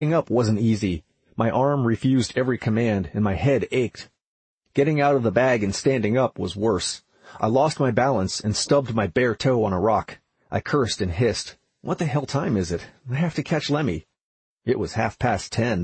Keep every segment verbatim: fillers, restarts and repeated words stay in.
Getting up wasn't easy. My arm refused every command, and my head ached. Getting out of the bag and standing up was worse. I lost my balance and stubbed my bare toe on a rock. I cursed and hissed. What the hell time is it? I have to catch Lemmy. It was half past ten.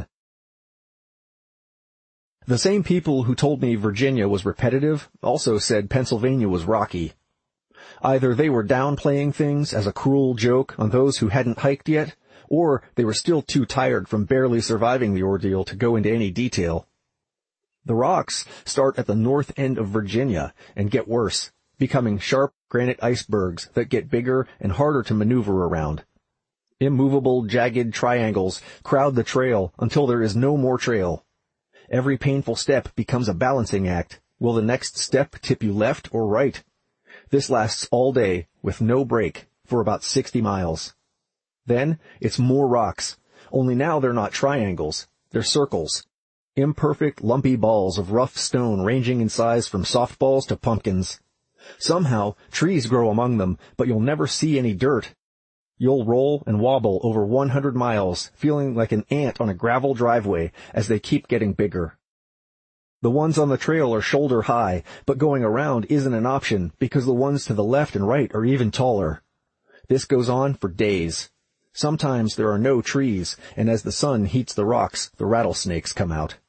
The same people who told me Virginia was repetitive also said Pennsylvania was rocky. Either they were downplaying things as a cruel joke on those who hadn't hiked yet, or they were still too tired from barely surviving the ordeal to go into any detail. The rocks start at the north end of Virginia and get worse, becoming sharp granite icebergs that get bigger and harder to maneuver around. Immovable, jagged triangles crowd the trail until there is no more trail. Every painful step becomes a balancing act. Will the next step tip you left or right? This lasts all day, with no break, for about sixty miles. Then, it's more rocks, only now they're not triangles, they're circles. Imperfect, lumpy balls of rough stone ranging in size from softballs to pumpkins. Somehow, trees grow among them, but you'll never see any dirt. You'll roll and wobble over one hundred miles, feeling like an ant on a gravel driveway as they keep getting bigger. The ones on the trail are shoulder high, but going around isn't an option because the ones to the left and right are even taller. This goes on for days. Sometimes there are no trees, and as the sun heats the rocks, the rattlesnakes come out.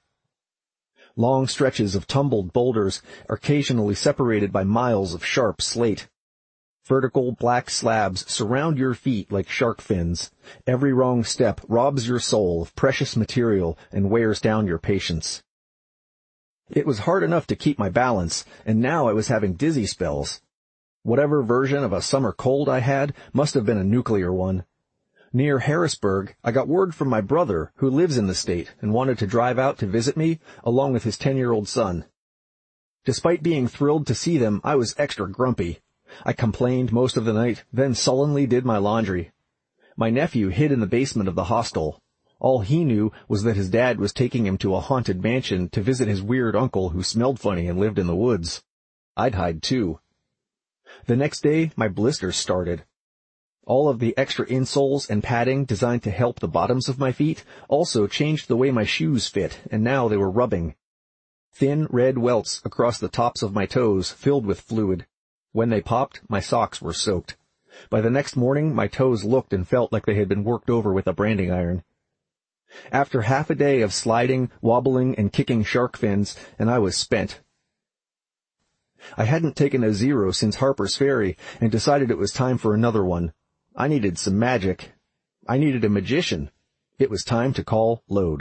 Long stretches of tumbled boulders are occasionally separated by miles of sharp slate. Vertical black slabs surround your feet like shark fins. Every wrong step robs your soul of precious material and wears down your patience. It was hard enough to keep my balance, and now I was having dizzy spells. Whatever version of a summer cold I had must have been a nuclear one. Near Harrisburg, I got word from my brother, who lives in the state, and wanted to drive out to visit me, along with his ten-year-old son. Despite being thrilled to see them, I was extra grumpy. I complained most of the night, then sullenly did my laundry. My nephew hid in the basement of the hostel. All he knew was that his dad was taking him to a haunted mansion to visit his weird uncle who smelled funny and lived in the woods. I'd hide too. The next day, my blisters started. All of the extra insoles and padding designed to help the bottoms of my feet also changed the way my shoes fit, and now they were rubbing. Thin red welts across the tops of my toes filled with fluid. When they popped, my socks were soaked. By the next morning, my toes looked and felt like they had been worked over with a branding iron. After half a day of sliding, wobbling, and kicking shark fins, and I was spent. I hadn't taken a zero since Harper's Ferry, and decided it was time for another one. I needed some magic. I needed a magician. It was time to call Lode.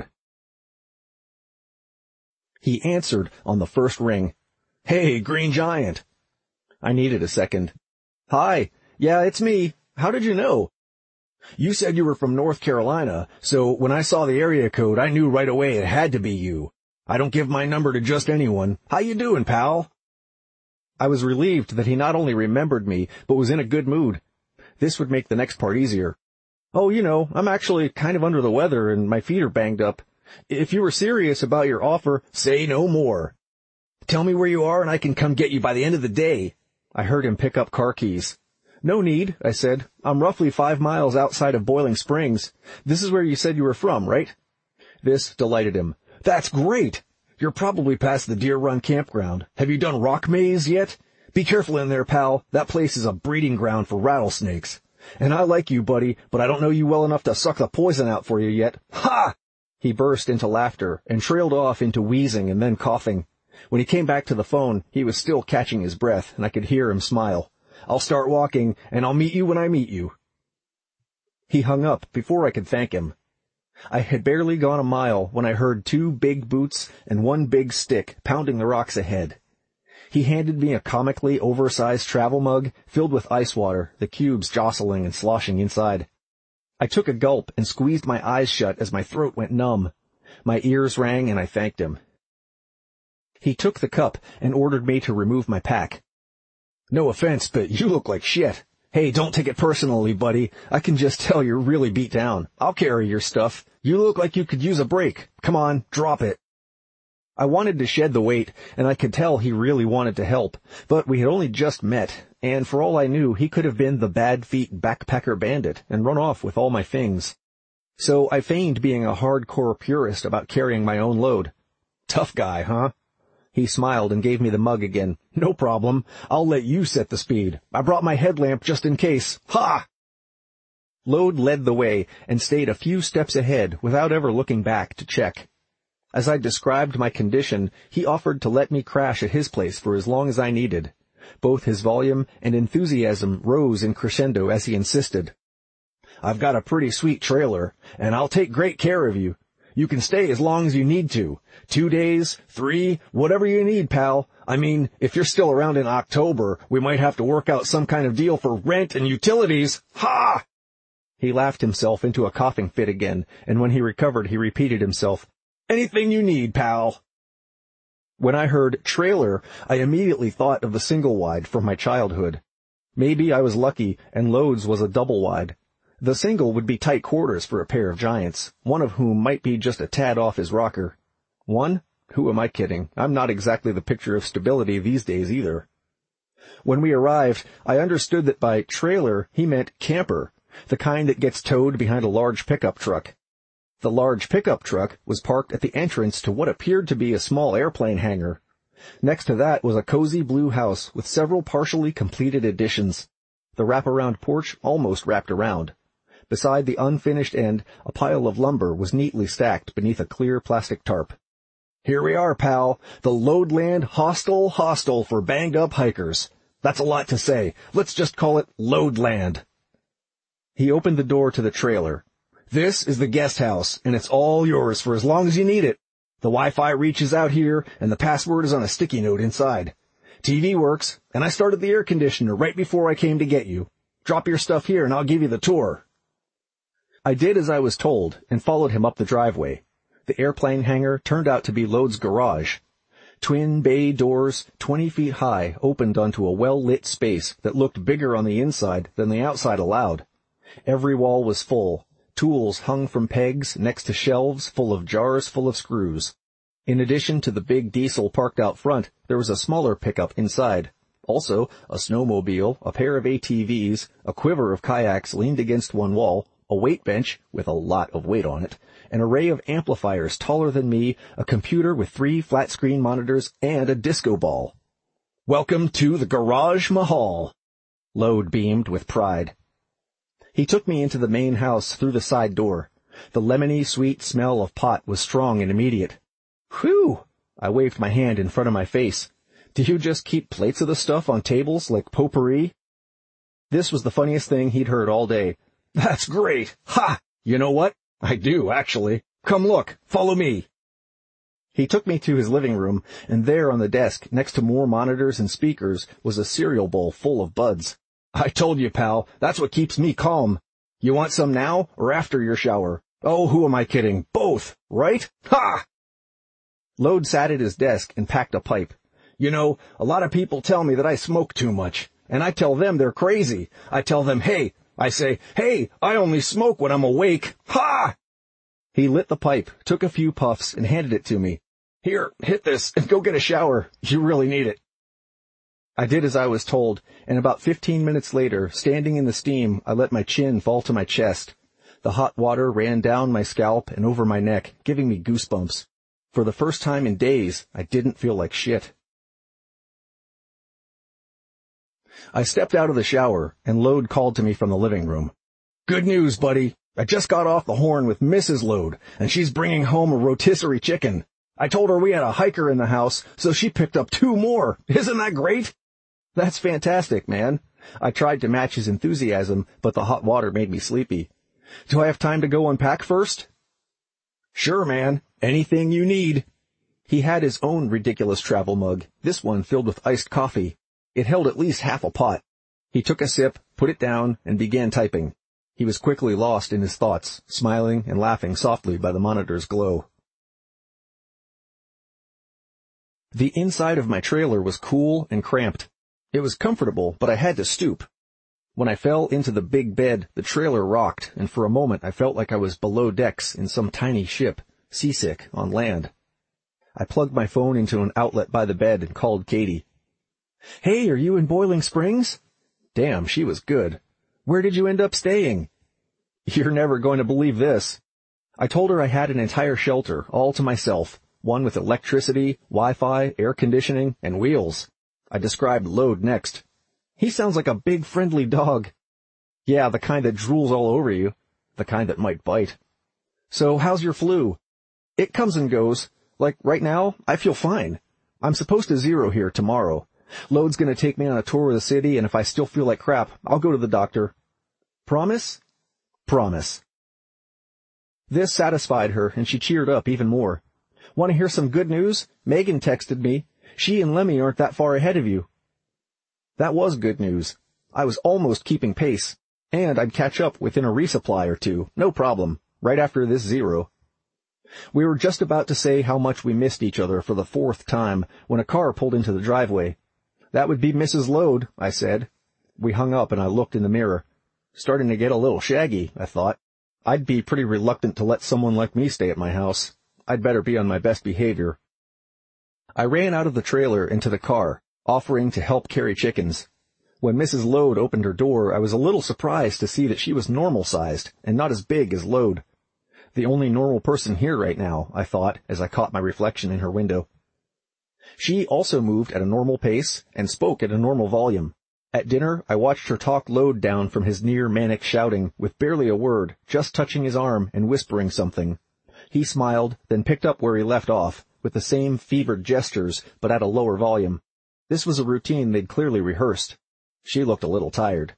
He answered on the first ring. "Hey, Green Giant." I needed a second. "Hi. Yeah, it's me. How did you know?" "You said you were from North Carolina, so when I saw the area code, I knew right away it had to be you. I don't give my number to just anyone. How you doing, pal?" I was relieved that he not only remembered me, but was in a good mood. This would make the next part easier. "Oh, you know, I'm actually kind of under the weather and my feet are banged up. If you were serious about your offer, say no more. Tell me where you are and I can come get you by the end of the day." I heard him pick up car keys. "No need," I said. "I'm roughly five miles outside of Boiling Springs. This is where you said you were from, right?" This delighted him. "That's great. You're probably past the Deer Run campground. Have you done Rock Maze yet? Be careful in there, pal. That place is a breeding ground for rattlesnakes. And I like you, buddy, but I don't know you well enough to suck the poison out for you yet. Ha!" He burst into laughter and trailed off into wheezing and then coughing. When he came back to the phone, he was still catching his breath, and I could hear him smile. "I'll start walking, and I'll meet you when I meet you." He hung up before I could thank him. I had barely gone a mile when I heard two big boots and one big stick pounding the rocks ahead. He handed me a comically oversized travel mug filled with ice water, the cubes jostling and sloshing inside. I took a gulp and squeezed my eyes shut as my throat went numb. My ears rang and I thanked him. He took the cup and ordered me to remove my pack. "No offense, but you look like shit. Hey, don't take it personally, buddy. I can just tell you're really beat down. I'll carry your stuff. You look like you could use a break. Come on, drop it." I wanted to shed the weight, and I could tell he really wanted to help, but we had only just met, and for all I knew, he could have been the Bad Feet backpacker bandit and run off with all my things. So I feigned being a hardcore purist about carrying my own load. Tough guy, huh? He smiled and gave me the mug again. No problem. I'll let you set the speed. I brought my headlamp just in case. Ha! Lode led the way and stayed a few steps ahead without ever looking back to check. As I described my condition, he offered to let me crash at his place for as long as I needed. Both his volume and enthusiasm rose in crescendo as he insisted. I've got a pretty sweet trailer, and I'll take great care of you. You can stay as long as you need to. Two days, three, whatever you need, pal. I mean, if you're still around in October, we might have to work out some kind of deal for rent and utilities. Ha! He laughed himself into a coughing fit again, and when he recovered, he repeated himself, Anything you need, pal. When I heard trailer, I immediately thought of the single-wide from my childhood. Maybe I was lucky, and Lode's was a double-wide. The single would be tight quarters for a pair of giants, one of whom might be just a tad off his rocker. One? Who am I kidding? I'm not exactly the picture of stability these days either. When we arrived, I understood that by trailer he meant camper, the kind that gets towed behind a large pickup truck. The large pickup truck was parked at the entrance to what appeared to be a small airplane hangar. Next to that was a cozy blue house with several partially completed additions. The wraparound porch almost wrapped around. Beside the unfinished end, a pile of lumber was neatly stacked beneath a clear plastic tarp. Here we are, pal, the Lodeland Hostel Hostel for banged-up hikers. That's a lot to say. Let's just call it Lodeland. He opened the door to the trailer. This is the guest house, and it's all yours for as long as you need it. The Wi-Fi reaches out here, and the password is on a sticky note inside. T V works, and I started the air conditioner right before I came to get you. Drop your stuff here, and I'll give you the tour. I did as I was told, and followed him up the driveway. The airplane hangar turned out to be Lode's garage. Twin bay doors, twenty feet high, opened onto a well-lit space that looked bigger on the inside than the outside allowed. Every wall was full. Tools hung from pegs next to shelves full of jars full of screws. In addition to the big diesel parked out front, there was a smaller pickup inside. Also, a snowmobile, a pair of A T Vs, a quiver of kayaks leaned against one wall, a weight bench with a lot of weight on it, an array of amplifiers taller than me, a computer with three flat-screen monitors, and a disco ball. Welcome to the Garage Mahal, Lode beamed with pride. He took me into the main house through the side door. The lemony sweet smell of pot was strong and immediate. Whew! I waved my hand in front of my face. Do you just keep plates of the stuff on tables like potpourri? This was the funniest thing he'd heard all day. That's great! Ha! You know what? I do, actually. Come look. Follow me. He took me to his living room, and there on the desk, next to more monitors and speakers, was a cereal bowl full of buds. I told you, pal, that's what keeps me calm. You want some now, or after your shower? Oh, who am I kidding? Both, right? Ha! Lode sat at his desk and packed a pipe. You know, a lot of people tell me that I smoke too much, and I tell them they're crazy. I tell them, hey, I say, hey, I only smoke when I'm awake. Ha! He lit the pipe, took a few puffs, and handed it to me. Here, hit this, and go get a shower. You really need it. I did as I was told, and about fifteen minutes later, standing in the steam, I let my chin fall to my chest. The hot water ran down my scalp and over my neck, giving me goosebumps. For the first time in days, I didn't feel like shit. I stepped out of the shower, and Lode called to me from the living room. Good news, buddy. I just got off the horn with Missus Lode, and she's bringing home a rotisserie chicken. I told her we had a hiker in the house, so she picked up two more. Isn't that great? That's fantastic, man. I tried to match his enthusiasm, but the hot water made me sleepy. Do I have time to go unpack first? Sure, man. Anything you need. He had his own ridiculous travel mug, this one filled with iced coffee. It held at least half a pot. He took a sip, put it down, and began typing. He was quickly lost in his thoughts, smiling and laughing softly by the monitor's glow. The inside of my trailer was cool and cramped. It was comfortable, but I had to stoop. When I fell into the big bed, the trailer rocked, and for a moment I felt like I was below decks in some tiny ship, seasick, on land. I plugged my phone into an outlet by the bed and called Katie. Hey, are you in Boiling Springs? Damn, she was good. Where did you end up staying? You're never going to believe this. I told her I had an entire shelter all to myself, one with electricity, Wi-Fi, air conditioning, and wheels. I described Lode next. He sounds like a big friendly dog. Yeah, the kind that drools all over you. The kind that might bite. So how's your flu? It comes and goes. Like right now, I feel fine. I'm supposed to zero here tomorrow. Lode's gonna take me on a tour of the city, and if I still feel like crap, I'll go to the doctor. Promise? Promise. This satisfied her, and she cheered up even more. Want to hear some good news? Megan texted me. She and Lemmy aren't that far ahead of you. That was good news. I was almost keeping pace, and I'd catch up within a resupply or two, no problem, right after this zero. We were just about to say how much we missed each other for the fourth time when a car pulled into the driveway. That would be Missus Lode, I said. We hung up and I looked in the mirror. Starting to get a little shaggy, I thought. I'd be pretty reluctant to let someone like me stay at my house. I'd better be on my best behavior. I ran out of the trailer into the car, offering to help carry chickens. When Missus Lode opened her door, I was a little surprised to see that she was normal-sized and not as big as Lode. The only normal person here right now, I thought, as I caught my reflection in her window. She also moved at a normal pace and spoke at a normal volume. At dinner, I watched her talk Lode down from his near-manic shouting, with barely a word, just touching his arm and whispering something. He smiled, then picked up where he left off, with the same fevered gestures, but at a lower volume. This was a routine they'd clearly rehearsed. She looked a little tired.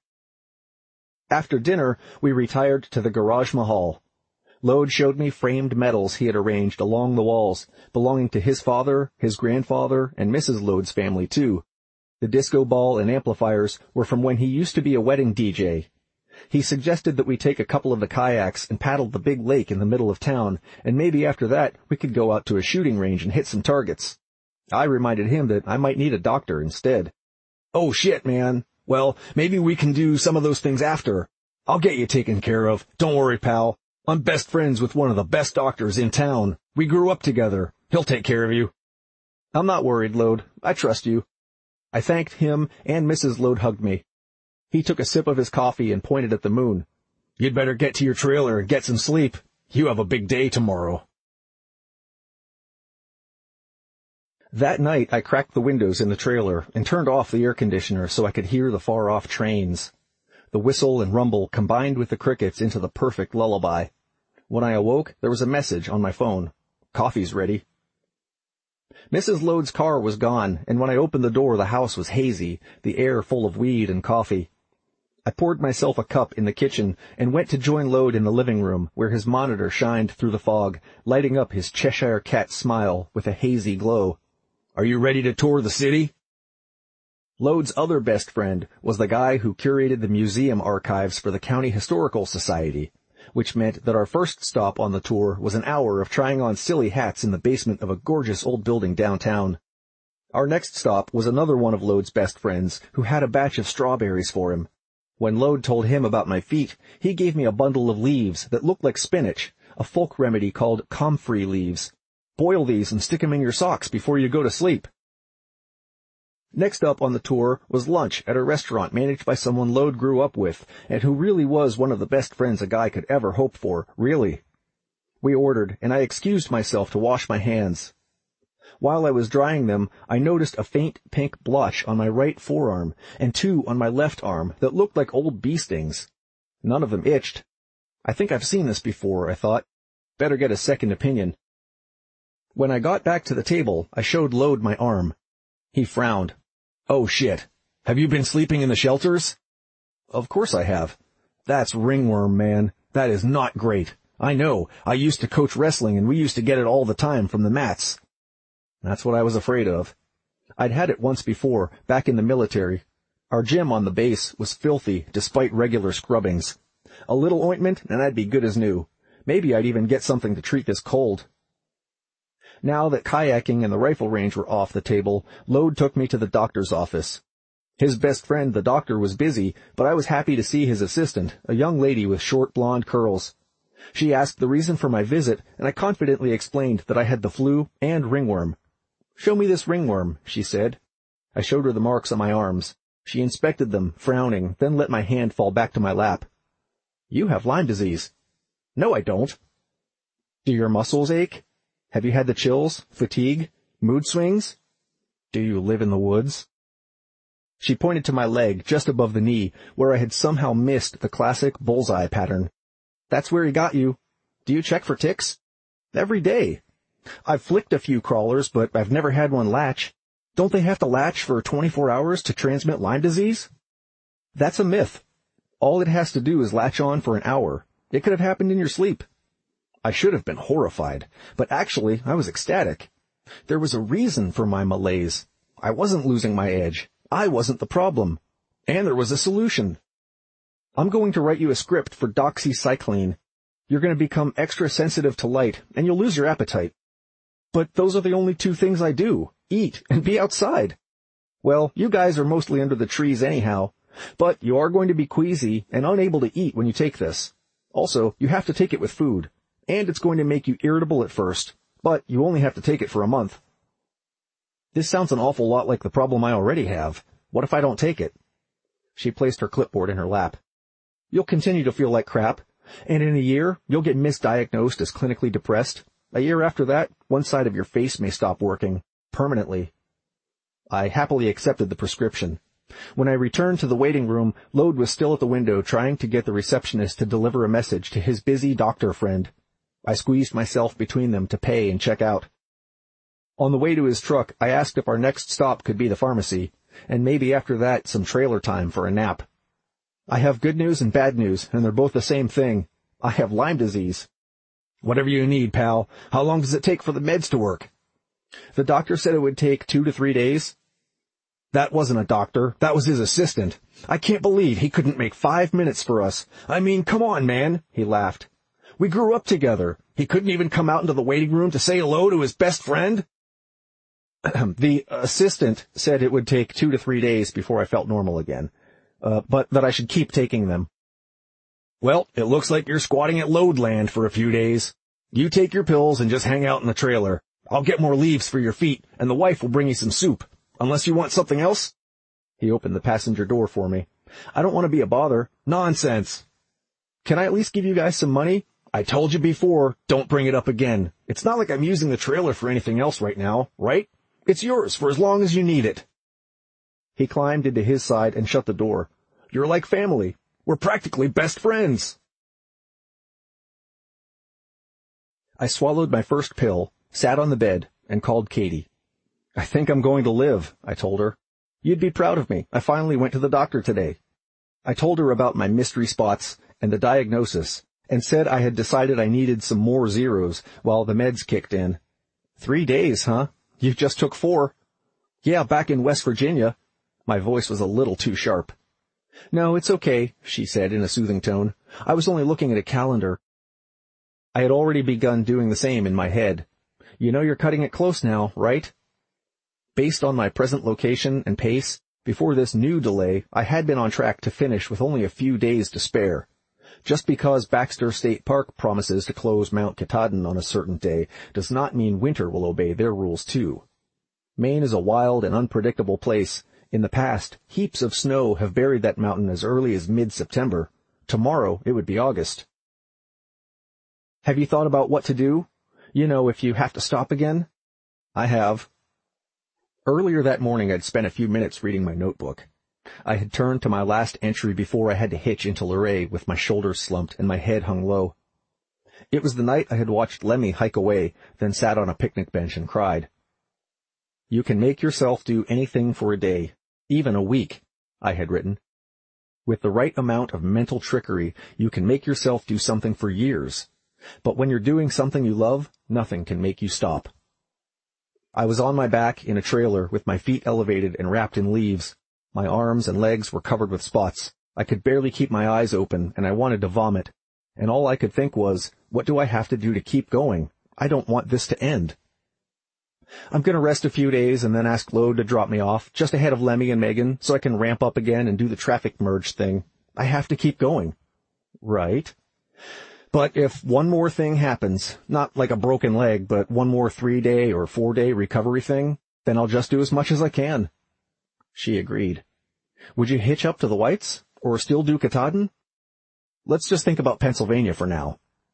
After dinner, we retired to the Garage Mahal. Lode showed me framed medals he had arranged along the walls, belonging to his father, his grandfather, and Missus Lode's family, too. The disco ball and amplifiers were from when he used to be a wedding D J. He suggested that we take a couple of the kayaks and paddle the big lake in the middle of town, and maybe after that we could go out to a shooting range and hit some targets. I reminded him that I might need a doctor instead. Oh shit, man. Well, maybe we can do some of those things after. I'll get you taken care of. Don't worry, pal. I'm best friends with one of the best doctors in town. We grew up together. He'll take care of you. I'm not worried, Lode. I trust you. I thanked him, and Missus Lode hugged me. He took a sip of his coffee and pointed at the moon. You'd better get to your trailer and get some sleep. You have a big day tomorrow. That night, I cracked the windows in the trailer and turned off the air conditioner so I could hear the far-off trains. The whistle and rumble combined with the crickets into the perfect lullaby. When I awoke, there was a message on my phone. Coffee's ready. Missus Lode's car was gone, and when I opened the door, the house was hazy, the air full of weed and coffee. I poured myself a cup in the kitchen and went to join Lode in the living room, where his monitor shined through the fog, lighting up his Cheshire cat smile with a hazy glow. Are you ready to tour the city? Lode's other best friend was the guy who curated the museum archives for the County Historical Society, which meant that our first stop on the tour was an hour of trying on silly hats in the basement of a gorgeous old building downtown. Our next stop was another one of Lode's best friends, who had a batch of strawberries for him. When Lode told him about my feet, he gave me a bundle of leaves that looked like spinach, a folk remedy called comfrey leaves. Boil these and stick them in your socks before you go to sleep. Next up on the tour was lunch at a restaurant managed by someone Lode grew up with, and who really was one of the best friends a guy could ever hope for, really. We ordered, and I excused myself to wash my hands. While I was drying them, I noticed a faint pink blotch on my right forearm, and two on my left arm that looked like old bee stings. None of them itched. I think I've seen this before, I thought. Better get a second opinion. When I got back to the table, I showed Lode my arm. He frowned. Oh shit. Have you been sleeping in the shelters? Of course I have. That's ringworm, man. That is not great. I know. I used to coach wrestling and we used to get it all the time from the mats. That's what I was afraid of. I'd had it once before, back in the military. Our gym on the base was filthy despite regular scrubbings. A little ointment and I'd be good as new. Maybe I'd even get something to treat this cold. Now that kayaking and the rifle range were off the table, Lode took me to the doctor's office. His best friend, the doctor, was busy, but I was happy to see his assistant, a young lady with short blonde curls. She asked the reason for my visit, and I confidently explained that I had the flu and ringworm. Show me this ringworm, she said. I showed her the marks on my arms. She inspected them, frowning, then let my hand fall back to my lap. You have Lyme disease. No, I don't. Do your muscles ache? Have you had the chills, fatigue, mood swings? Do you live in the woods? She pointed to my leg just above the knee, where I had somehow missed the classic bullseye pattern. That's where he got you. Do you check for ticks? Every day. I've flicked a few crawlers, but I've never had one latch. Don't they have to latch for twenty-four hours to transmit Lyme disease? That's a myth. All it has to do is latch on for an hour. It could have happened in your sleep. I should have been horrified, but actually I was ecstatic. There was a reason for my malaise. I wasn't losing my edge. I wasn't the problem. And there was a solution. I'm going to write you a script for doxycycline. You're going to become extra sensitive to light, and you'll lose your appetite. But those are the only two things I do, eat and be outside. Well, you guys are mostly under the trees anyhow, but you are going to be queasy and unable to eat when you take this. Also, you have to take it with food, and it's going to make you irritable at first, but you only have to take it for a month. This sounds an awful lot like the problem I already have. What if I don't take it? She placed her clipboard in her lap. You'll continue to feel like crap, and in a year, you'll get misdiagnosed as clinically depressed. A year after that, one side of your face may stop working, permanently. I happily accepted the prescription. When I returned to the waiting room, Lode was still at the window trying to get the receptionist to deliver a message to his busy doctor friend. I squeezed myself between them to pay and check out. On the way to his truck, I asked if our next stop could be the pharmacy, and maybe after that some trailer time for a nap. I have good news and bad news, and they're both the same thing. I have Lyme disease. Whatever you need, pal. How long does it take for the meds to work? The doctor said it would take two to three days. That wasn't a doctor. That was his assistant. I can't believe he couldn't make five minutes for us. I mean, come on, man, he laughed. We grew up together. He couldn't even come out into the waiting room to say hello to his best friend? The assistant said it would take two to three days before I felt normal again, uh, but that I should keep taking them. Well, it looks like you're squatting at Lodeland for a few days. You take your pills and just hang out in the trailer. I'll get more leaves for your feet, and the wife will bring you some soup. Unless you want something else? He opened the passenger door for me. I don't want to be a bother. Nonsense. Can I at least give you guys some money? I told you before, don't bring it up again. It's not like I'm using the trailer for anything else right now, right? It's yours for as long as you need it. He climbed into his side and shut the door. You're like family. We're practically best friends. I swallowed my first pill, sat on the bed, and called Katie. I think I'm going to live, I told her. You'd be proud of me. I finally went to the doctor today. I told her about my mystery spots and the diagnosis, and said I had decided I needed some more zeros while the meds kicked in. Three days, huh? You just took four. Yeah, back in West Virginia. My voice was a little too sharp. No, it's okay, she said in a soothing tone. I was only looking at a calendar. I had already begun doing the same in my head. You know you're cutting it close now, right? Based on my present location and pace, before this new delay, I had been on track to finish with only a few days to spare. Just because Baxter State Park promises to close Mount Katahdin on a certain day does not mean winter will obey their rules too. Maine is a wild and unpredictable place. In the past, heaps of snow have buried that mountain as early as mid-September. Tomorrow, it would be August. Have you thought about what to do? You know, if you have to stop again? I have. Earlier that morning, I'd spent a few minutes reading my notebook. I had turned to my last entry before I had to hitch into Luray with my shoulders slumped and my head hung low. It was the night I had watched Lemmy hike away, then sat on a picnic bench and cried. You can make yourself do anything for a day, even a week, I had written. With the right amount of mental trickery, you can make yourself do something for years. But when you're doing something you love, nothing can make you stop. I was on my back in a trailer with my feet elevated and wrapped in leaves. My arms and legs were covered with spots. I could barely keep my eyes open, and I wanted to vomit. And all I could think was, what do I have to do to keep going? I don't want this to end. I'm going to rest a few days and then ask Lode to drop me off, just ahead of Lemmy and Megan, so I can ramp up again and do the traffic merge thing. I have to keep going. Right. But if one more thing happens, not like a broken leg, but one more three-day or four-day recovery thing, then I'll just do as much as I can. She agreed. Would you hitch up to the Whites, or still do Katahdin? Let's just think about Pennsylvania for now.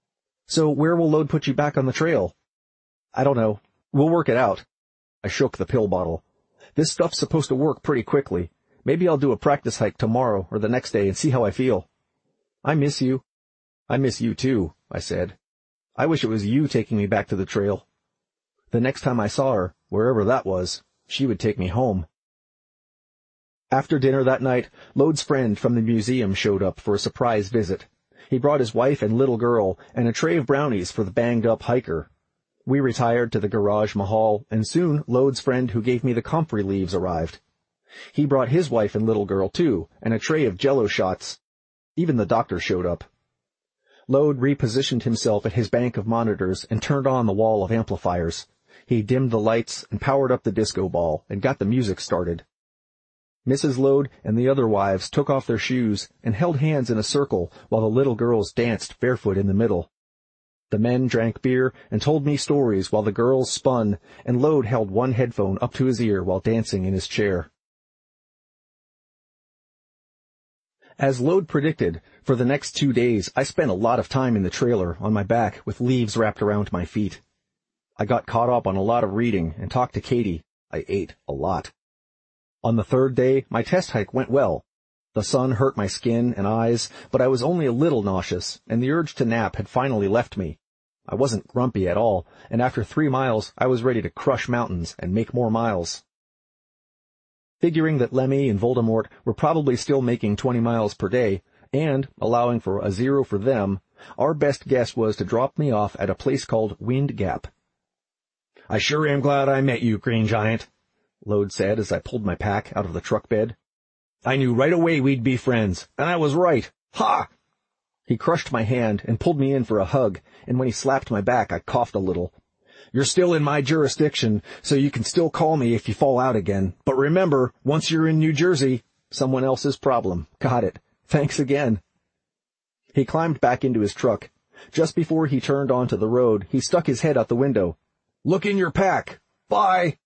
So where will Lode put you back on the trail? I don't know. We'll work it out. I shook the pill bottle. This stuff's supposed to work pretty quickly. Maybe I'll do a practice hike tomorrow or the next day and see how I feel. I miss you. I miss you too, I said. I wish it was you taking me back to the trail. The next time I saw her, wherever that was, she would take me home. After dinner that night, Lode's friend from the museum showed up for a surprise visit. He brought his wife and little girl and a tray of brownies for the banged-up hiker. We retired to the garage mahal, and soon Lode's friend who gave me the comfrey leaves arrived. He brought his wife and little girl, too, and a tray of Jell-O shots. Even the doctor showed up. Lode repositioned himself at his bank of monitors and turned on the wall of amplifiers. He dimmed the lights and powered up the disco ball and got the music started. Missus Lode and the other wives took off their shoes and held hands in a circle while the little girls danced barefoot in the middle. The men drank beer and told me stories while the girls spun, and Lode held one headphone up to his ear while dancing in his chair. As Lode predicted, for the next two days I spent a lot of time in the trailer on my back with leaves wrapped around my feet. I got caught up on a lot of reading and talked to Katie. I ate a lot. On the third day, my test hike went well. The sun hurt my skin and eyes, but I was only a little nauseous, and the urge to nap had finally left me. I wasn't grumpy at all, and after three miles, I was ready to crush mountains and make more miles. Figuring that Lemmy and Voldemort were probably still making twenty miles per day, and, allowing for a zero for them, our best guess was to drop me off at a place called Wind Gap. "I sure am glad I met you, Green Giant," Lode said as I pulled my pack out of the truck bed. "I knew right away we'd be friends, and I was right. Ha!" He crushed my hand and pulled me in for a hug, and when he slapped my back, I coughed a little. "You're still in my jurisdiction, so you can still call me if you fall out again. But remember, once you're in New Jersey, someone else's problem. Got it. Thanks again." He climbed back into his truck. Just before he turned onto the road, he stuck his head out the window. "Look in your pack. Bye."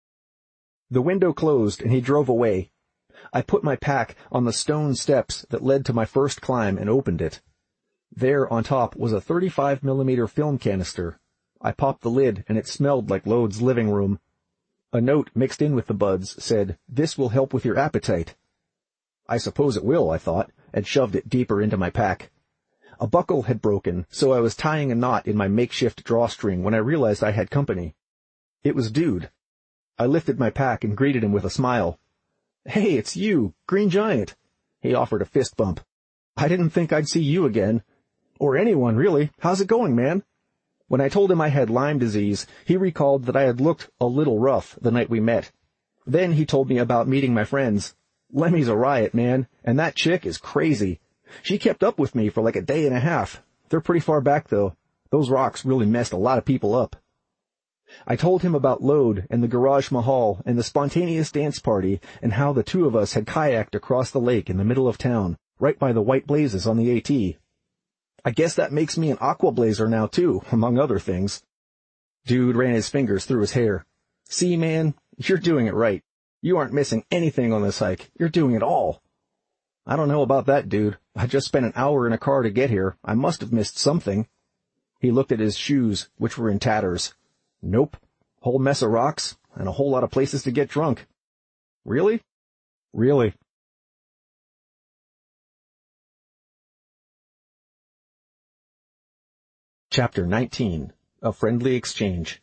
The window closed and he drove away. I put my pack on the stone steps that led to my first climb and opened it. There on top was a thirty-five millimeter film canister. I popped the lid and it smelled like Lode's living room. A note mixed in with the buds said, "This will help with your appetite." I suppose it will, I thought, and shoved it deeper into my pack. A buckle had broken, so I was tying a knot in my makeshift drawstring when I realized I had company. It was Dude. I lifted my pack and greeted him with a smile. "Hey, it's you, Green Giant." He offered a fist bump. "I didn't think I'd see you again. Or anyone, really. How's it going, man?" When I told him I had Lyme disease, he recalled that I had looked a little rough the night we met. Then he told me about meeting my friends. "Lemmy's a riot, man, and that chick is crazy. She kept up with me for like a day and a half. They're pretty far back, though. Those rocks really messed a lot of people up." I told him about Lode and the garage mahal and the spontaneous dance party and how the two of us had kayaked across the lake in the middle of town, right by the white blazes on the AT. "I guess that makes me an aqua blazer now, too, among other things." Dude ran his fingers through his hair. "See, man, you're doing it right. You aren't missing anything on this hike. You're doing it all." "I don't know about that, dude. I just spent an hour in a car to get here. I must have missed something." He looked at his shoes, which were in tatters. "Nope. Whole mess of rocks, and a whole lot of places to get drunk." "Really?" "Really." Chapter nineteen. A Friendly Exchange.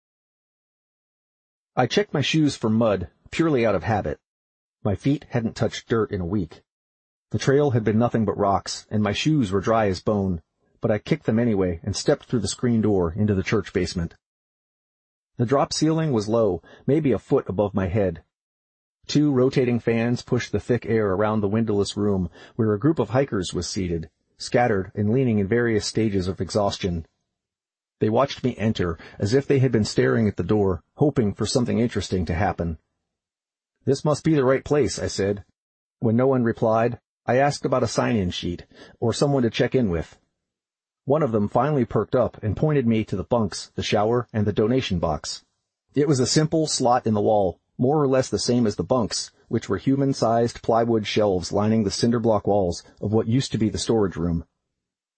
I checked my shoes for mud, purely out of habit. My feet hadn't touched dirt in a week. The trail had been nothing but rocks, and my shoes were dry as bone, but I kicked them anyway and stepped through the screen door into the church basement. The drop ceiling was low, maybe a foot above my head. Two rotating fans pushed the thick air around the windowless room where a group of hikers was seated, scattered and leaning in various stages of exhaustion. They watched me enter as if they had been staring at the door, hoping for something interesting to happen. "This must be the right place," I said. When no one replied, I asked about a sign-in sheet, or someone to check in with. One of them finally perked up and pointed me to the bunks, the shower, and the donation box. It was a simple slot in the wall, more or less the same as the bunks, which were human-sized plywood shelves lining the cinder block walls of what used to be the storage room.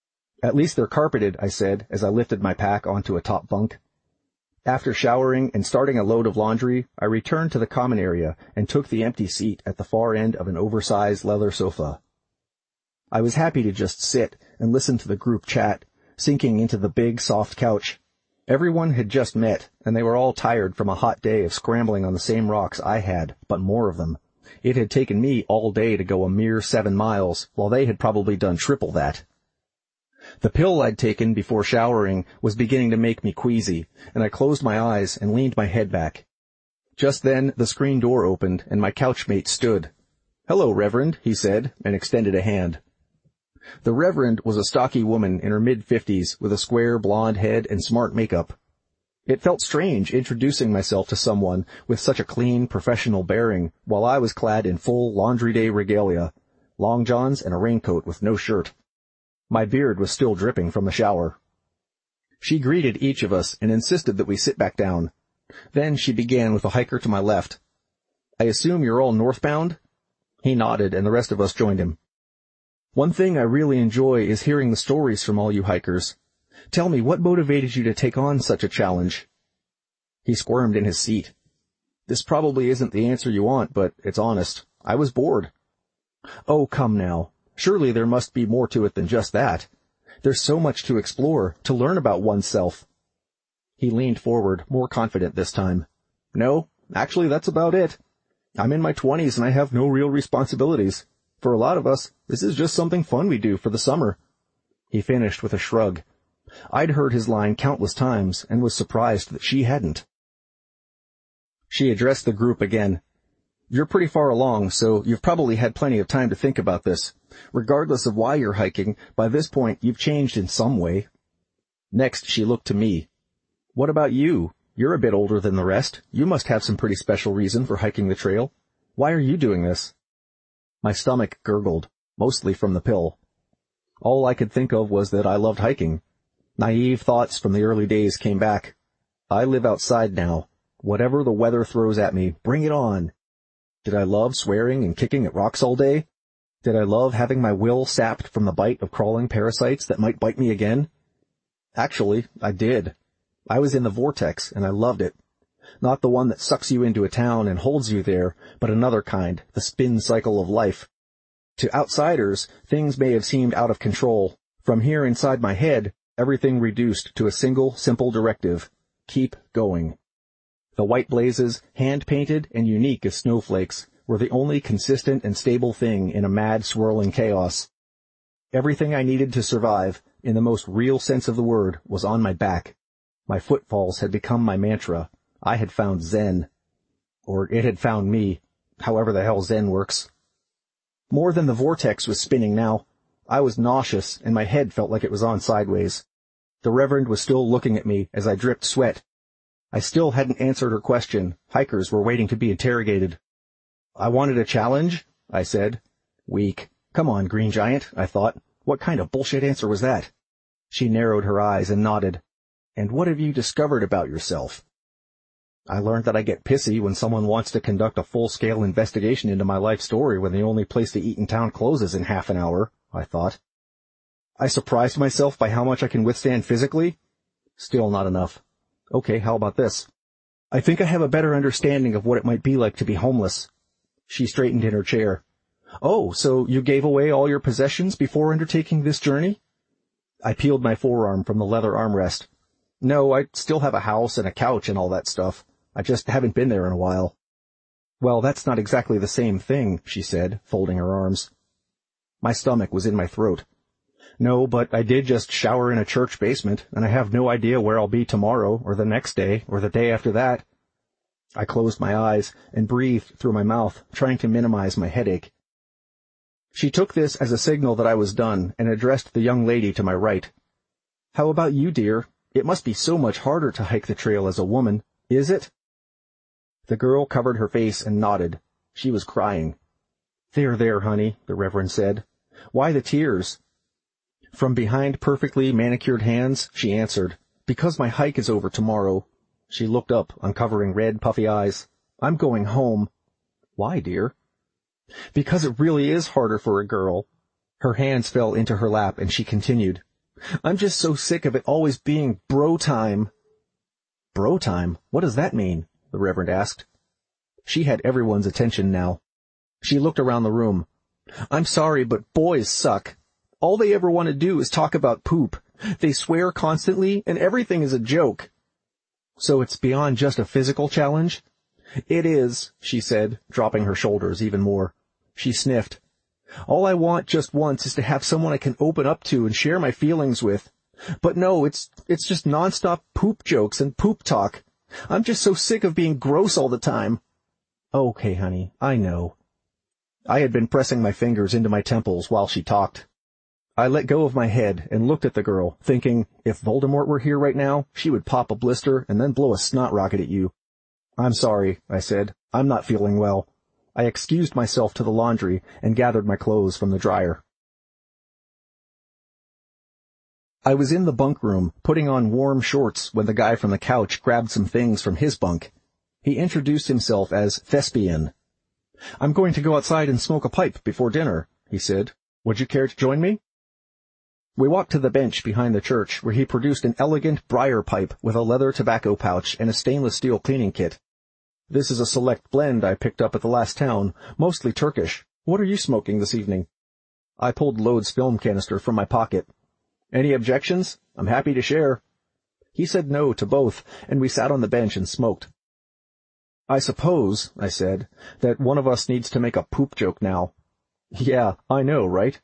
At least they're carpeted, I said as I lifted my pack onto a top bunk. After showering and starting a load of laundry, I returned to the common area and took the empty seat at the far end of an oversized leather sofa. I was happy to just sit and listen to the group chat, sinking into the big, soft couch. Everyone had just met, and they were all tired from a hot day of scrambling on the same rocks I had, but more of them. It had taken me all day to go a mere seven miles, while they had probably done triple that. The pill I'd taken before showering was beginning to make me queasy, and I closed my eyes and leaned my head back. Just then, the screen door opened, and my couchmate stood. "Hello, Reverend," he said, and extended a hand. The Reverend was a stocky woman in her mid-fifties with a square blonde head and smart makeup. It felt strange introducing myself to someone with such a clean, professional bearing while I was clad in full laundry day regalia, long johns and a raincoat with no shirt. My beard was still dripping from the shower. She greeted each of us and insisted that we sit back down. Then she began with the hiker to my left. "I assume you're all northbound?" He nodded, and the rest of us joined him. "One thing I really enjoy is hearing the stories from all you hikers. Tell me, what motivated you to take on such a challenge?" He squirmed in his seat. "This probably isn't the answer you want, but it's honest. I was bored." "Oh, come now. Surely there must be more to it than just that. There's so much to explore, to learn about oneself." He leaned forward, more confident this time. "No, actually that's about it. I'm in my twenties and I have no real responsibilities. For a lot of us, this is just something fun we do for the summer." He finished with a shrug. I'd heard his line countless times and was surprised that she hadn't. She addressed the group again. "You're pretty far along, so you've probably had plenty of time to think about this. Regardless of why you're hiking, by this point you've changed in some way." Next she looked to me. "What about you? You're a bit older than the rest. You must have some pretty special reason for hiking the trail. Why are you doing this?" My stomach gurgled, mostly from the pill. All I could think of was that I loved hiking. Naive thoughts from the early days came back. I live outside now. Whatever the weather throws at me, bring it on. Did I love swearing and kicking at rocks all day? Did I love having my will sapped from the bite of crawling parasites that might bite me again? Actually, I did. I was in the vortex, and I loved it. Not the one that sucks you into a town and holds you there, but another kind, the spin cycle of life. To outsiders, things may have seemed out of control. From here inside my head, everything reduced to a single, simple directive. Keep going. The white blazes, hand-painted and unique as snowflakes, were the only consistent and stable thing in a mad, swirling chaos. Everything I needed to survive, in the most real sense of the word, was on my back. My footfalls had become my mantra. I had found Zen. Or it had found me, however the hell Zen works. More than the vortex was spinning now. I was nauseous, and my head felt like it was on sideways. The Reverend was still looking at me as I dripped sweat. I still hadn't answered her question. Hikers were waiting to be interrogated. "I wanted a challenge," I said. Weak. Come on, Green Giant, I thought. What kind of bullshit answer was that? She narrowed her eyes and nodded. "And what have you discovered about yourself?" "I learned that I get pissy when someone wants to conduct a full-scale investigation into my life story when the only place to eat in town closes in half an hour," I thought. "I surprised myself by how much I can withstand physically?" Still not enough. Okay, how about this? "I think I have a better understanding of what it might be like to be homeless." She straightened in her chair. "Oh, so you gave away all your possessions before undertaking this journey?" I peeled my forearm from the leather armrest. "No, I still have a house and a couch and all that stuff. I just haven't been there in a while." "Well, that's not exactly the same thing," she said, folding her arms. My stomach was in my throat. "No, but I did just shower in a church basement, and I have no idea where I'll be tomorrow, or the next day, or the day after that." I closed my eyes and breathed through my mouth, trying to minimize my headache. She took this as a signal that I was done and addressed the young lady to my right. "How about you, dear? It must be so much harder to hike the trail as a woman. Is it?" The girl covered her face and nodded. She was crying. "There, there, honey," the Reverend said. "Why the tears?" From behind perfectly manicured hands, she answered, "Because my hike is over tomorrow." She looked up, uncovering red, puffy eyes. "I'm going home." "Why, dear?" "Because it really is harder for a girl." Her hands fell into her lap, and she continued, I'm just so sick of it always being bro time. Bro time? What does that mean? The Reverend asked. She had everyone's attention now. She looked around the room. I'm sorry, but boys suck. All they ever want to do is talk about poop. They swear constantly, and everything is a joke. So it's beyond just a physical challenge? It is, she said, dropping her shoulders even more. She sniffed. All I want just once is to have someone I can open up to and share my feelings with. But no, it's it's just nonstop poop jokes and poop talk. I'm just so sick of being gross all the time. Okay, honey, I know. I had been pressing my fingers into my temples while she talked. I let go of my head and looked at the girl, thinking, if Voldemort were here right now, she would pop a blister and then blow a snot rocket at you. I'm sorry, I said. I'm not feeling well. I excused myself to the laundry and gathered my clothes from the dryer. I was in the bunk room, putting on warm shorts when the guy from the couch grabbed some things from his bunk. He introduced himself as Thespian. I'm going to go outside and smoke a pipe before dinner, he said. Would you care to join me? We walked to the bench behind the church, where he produced an elegant briar pipe with a leather tobacco pouch and a stainless steel cleaning kit. This is a select blend I picked up at the last town, mostly Turkish. What are you smoking this evening? I pulled Lode's film canister from my pocket. Any objections? I'm happy to share. He said no to both, and we sat on the bench and smoked. I suppose, I said, that one of us needs to make a poop joke now. Yeah, I know, right?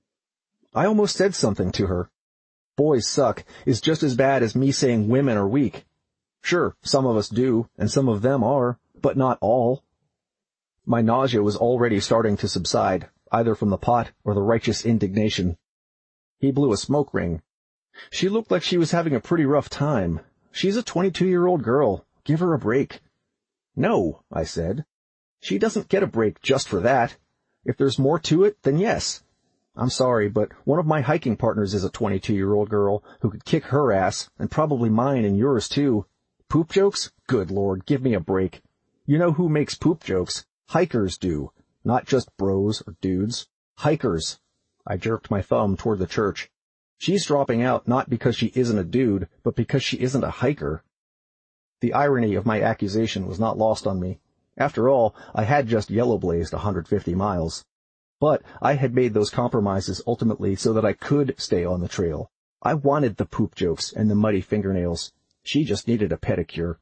I almost said something to her. Boys suck is just as bad as me saying women are weak. Sure, some of us do, and some of them are, but not all. My nausea was already starting to subside, either from the pot or the righteous indignation. He blew a smoke ring. She looked like she was having a pretty rough time. She's a twenty-two-year-old girl. Give her a break. No, I said. She doesn't get a break just for that. If there's more to it, then yes. I'm sorry, but one of my hiking partners is a twenty-two-year-old girl who could kick her ass, and probably mine and yours too. Poop jokes? Good Lord, give me a break. You know who makes poop jokes? Hikers do. Not just bros or dudes. Hikers. I jerked my thumb toward the church. She's dropping out not because she isn't a dude, but because she isn't a hiker. The irony of my accusation was not lost on me. After all, I had just yellow blazed one hundred fifty miles. But I had made those compromises ultimately so that I could stay on the trail. I wanted the poop jokes and the muddy fingernails. She just needed a pedicure.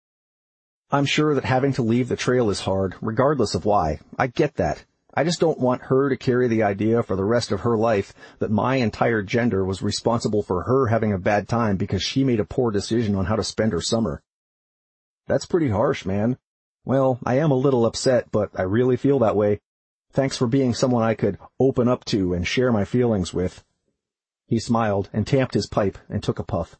I'm sure that having to leave the trail is hard, regardless of why. I get that. I just don't want her to carry the idea for the rest of her life that my entire gender was responsible for her having a bad time because she made a poor decision on how to spend her summer. That's pretty harsh, man. Well, I am a little upset, but I really feel that way. Thanks for being someone I could open up to and share my feelings with. He smiled and tamped his pipe and took a puff.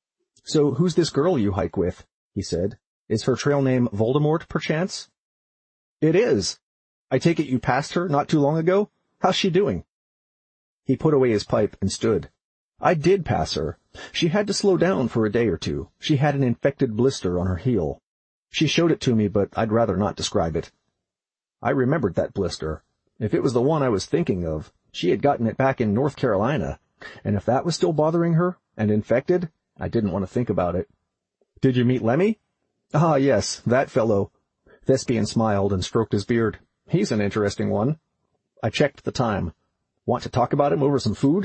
So who's this girl you hike with? He said. Is her trail name Voldemort, perchance? It is. I take it you passed her not too long ago? How's she doing? He put away his pipe and stood. I did pass her. She had to slow down for a day or two. She had an infected blister on her heel. She showed it to me, but I'd rather not describe it. I remembered that blister. If it was the one I was thinking of, she had gotten it back in North Carolina, and if that was still bothering her, and infected, I didn't want to think about it. Did you meet Lemmy? Ah, yes, that fellow. Thespian smiled and stroked his beard. He's an interesting one. I checked the time. Want to talk about him over some food?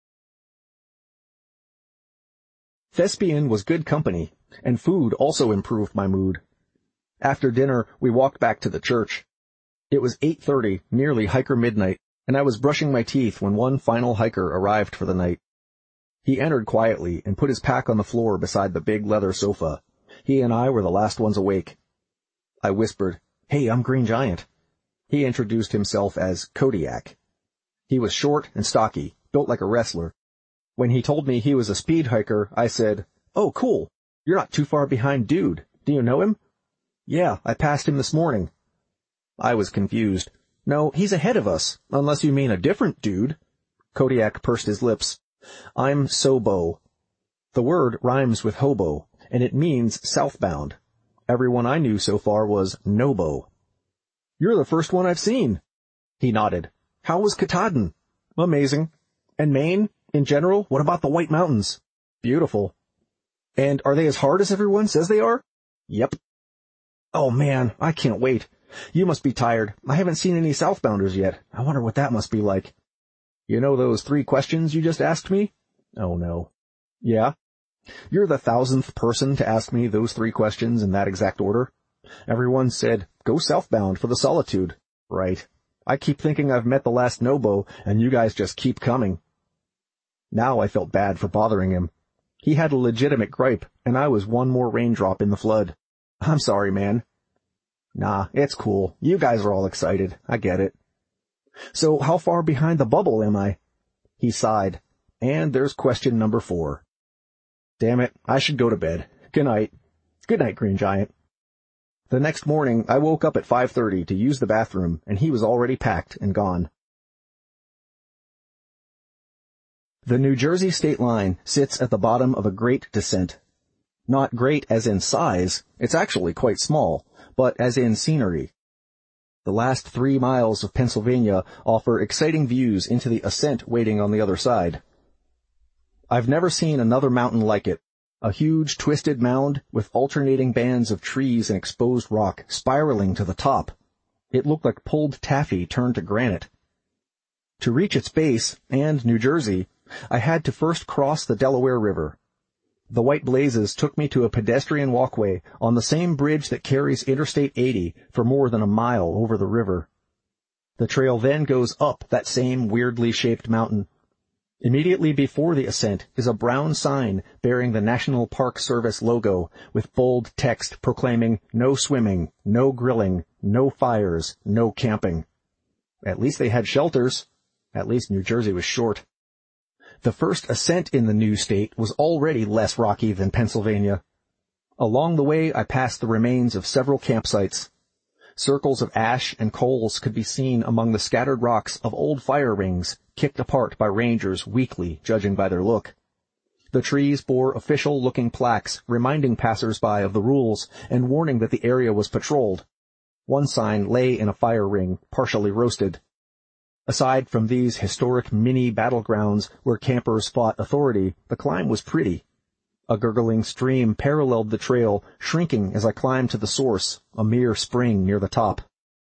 Thespian was good company, and food also improved my mood. After dinner, we walked back to the church. It was eight thirty, nearly hiker midnight, and I was brushing my teeth when one final hiker arrived for the night. He entered quietly and put his pack on the floor beside the big leather sofa. He and I were the last ones awake. I whispered, "Hey, I'm Green Giant." He introduced himself as Kodiak. He was short and stocky, built like a wrestler. When he told me he was a speed hiker, I said, "Oh, cool. You're not too far behind Dude. Do you know him?" "Yeah, I passed him this morning." I was confused. "No, he's ahead of us, unless you mean a different Dude." Kodiak pursed his lips. "I'm Sobo." The word rhymes with hobo, and it means southbound. Everyone I knew so far was Nobo. "You're the first one I've seen." He nodded. "How was Katahdin?" "Amazing." "And Maine?" In general, what about the White Mountains? Beautiful. And are they as hard as everyone says they are? Yep. Oh man, I can't wait. You must be tired. I haven't seen any southbounders yet. I wonder what that must be like. You know those three questions you just asked me? Oh no. Yeah? You're the thousandth person to ask me those three questions in that exact order. Everyone said, go southbound for the solitude. Right. I keep thinking I've met the last Nobo, and you guys just keep coming. Now I felt bad for bothering him. He had a legitimate gripe, and I was one more raindrop in the flood. I'm sorry, man. Nah, it's cool. You guys are all excited. I get it. So how far behind the bubble am I? He sighed. And there's question number four. Damn it, I should go to bed. Good night. Good night, Green Giant. The next morning, I woke up at five thirty to use the bathroom, and he was already packed and gone. The New Jersey state line sits at the bottom of a great descent. Not great as in size, it's actually quite small, but as in scenery. The last three miles of Pennsylvania offer exciting views into the ascent waiting on the other side. I've never seen another mountain like it. A huge twisted mound with alternating bands of trees and exposed rock spiraling to the top. It looked like pulled taffy turned to granite. To reach its base, and New Jersey, I had to first cross the Delaware River. The white blazes took me to a pedestrian walkway on the same bridge that carries Interstate eighty for more than a mile over the river. The trail then goes up that same weirdly shaped mountain. Immediately before the ascent is a brown sign bearing the National Park Service logo with bold text proclaiming no swimming, no grilling, no fires, no camping. At least they had shelters. At least New Jersey was short. The first ascent in the new state was already less rocky than Pennsylvania. Along the way, I passed the remains of several campsites. Circles of ash and coals could be seen among the scattered rocks of old fire rings, kicked apart by rangers weekly, judging by their look. The trees bore official-looking plaques reminding passers-by of the rules and warning that the area was patrolled. One sign lay in a fire ring, partially roasted. Aside from these historic mini battlegrounds where campers fought authority, the climb was pretty. A gurgling stream paralleled the trail, shrinking as I climbed to the source, a mere spring near the top.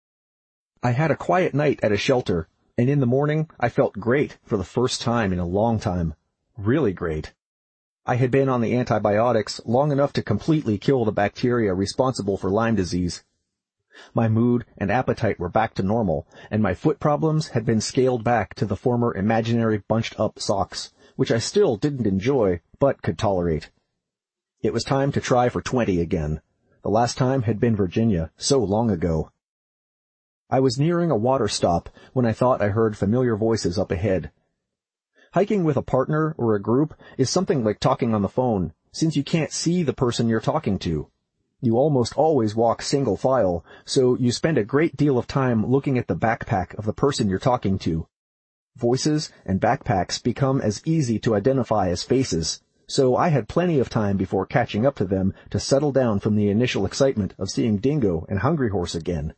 I had a quiet night at a shelter, and in the morning I felt great for the first time in a long time. Really great. I had been on the antibiotics long enough to completely kill the bacteria responsible for Lyme disease. My mood and appetite were back to normal, and my foot problems had been scaled back to the former imaginary bunched-up socks, which I still didn't enjoy, but could tolerate. It was time to try for twenty again. The last time had been Virginia, so long ago. I was nearing a water stop when I thought I heard familiar voices up ahead. Hiking with a partner or a group is something like talking on the phone, since you can't see the person you're talking to. You almost always walk single file, so you spend a great deal of time looking at the backpack of the person you're talking to. Voices and backpacks become as easy to identify as faces, so I had plenty of time before catching up to them to settle down from the initial excitement of seeing Dingo and Hungry Horse again.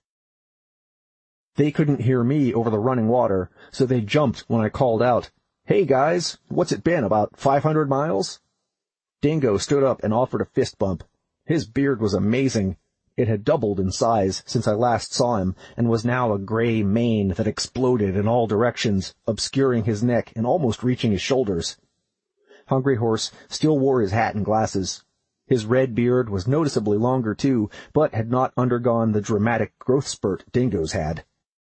They couldn't hear me over the running water, so they jumped when I called out, "Hey guys, what's it been, about five hundred miles? Dingo stood up and offered a fist bump. His beard was amazing. It had doubled in size since I last saw him, and was now a gray mane that exploded in all directions, obscuring his neck and almost reaching his shoulders. Hungry Horse still wore his hat and glasses. His red beard was noticeably longer too, but had not undergone the dramatic growth spurt Dingo's had.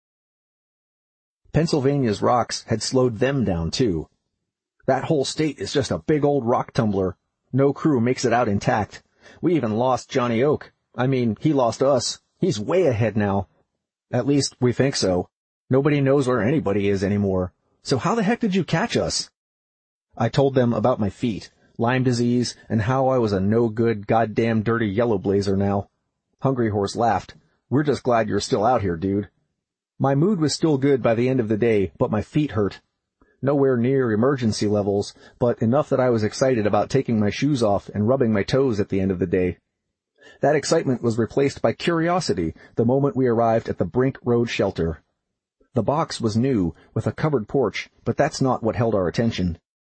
Pennsylvania's rocks had slowed them down too. That whole state is just a big old rock tumbler. No crew makes it out intact. We even lost Johnny Oak. I mean, he lost us. He's way ahead now. At least, we think so. Nobody knows where anybody is anymore. So how the heck did you catch us? I told them about my feet, Lyme disease, and how I was a no-good, goddamn dirty yellow blazer now. Hungry Horse laughed. We're just glad you're still out here, dude. My mood was still good by the end of the day, but my feet hurt. Nowhere near emergency levels, but enough that I was excited about taking my shoes off and rubbing my toes at the end of the day. That excitement was replaced by curiosity the moment we arrived at the Brink Road shelter. The box was new, with a covered porch, but that's not what held our attention.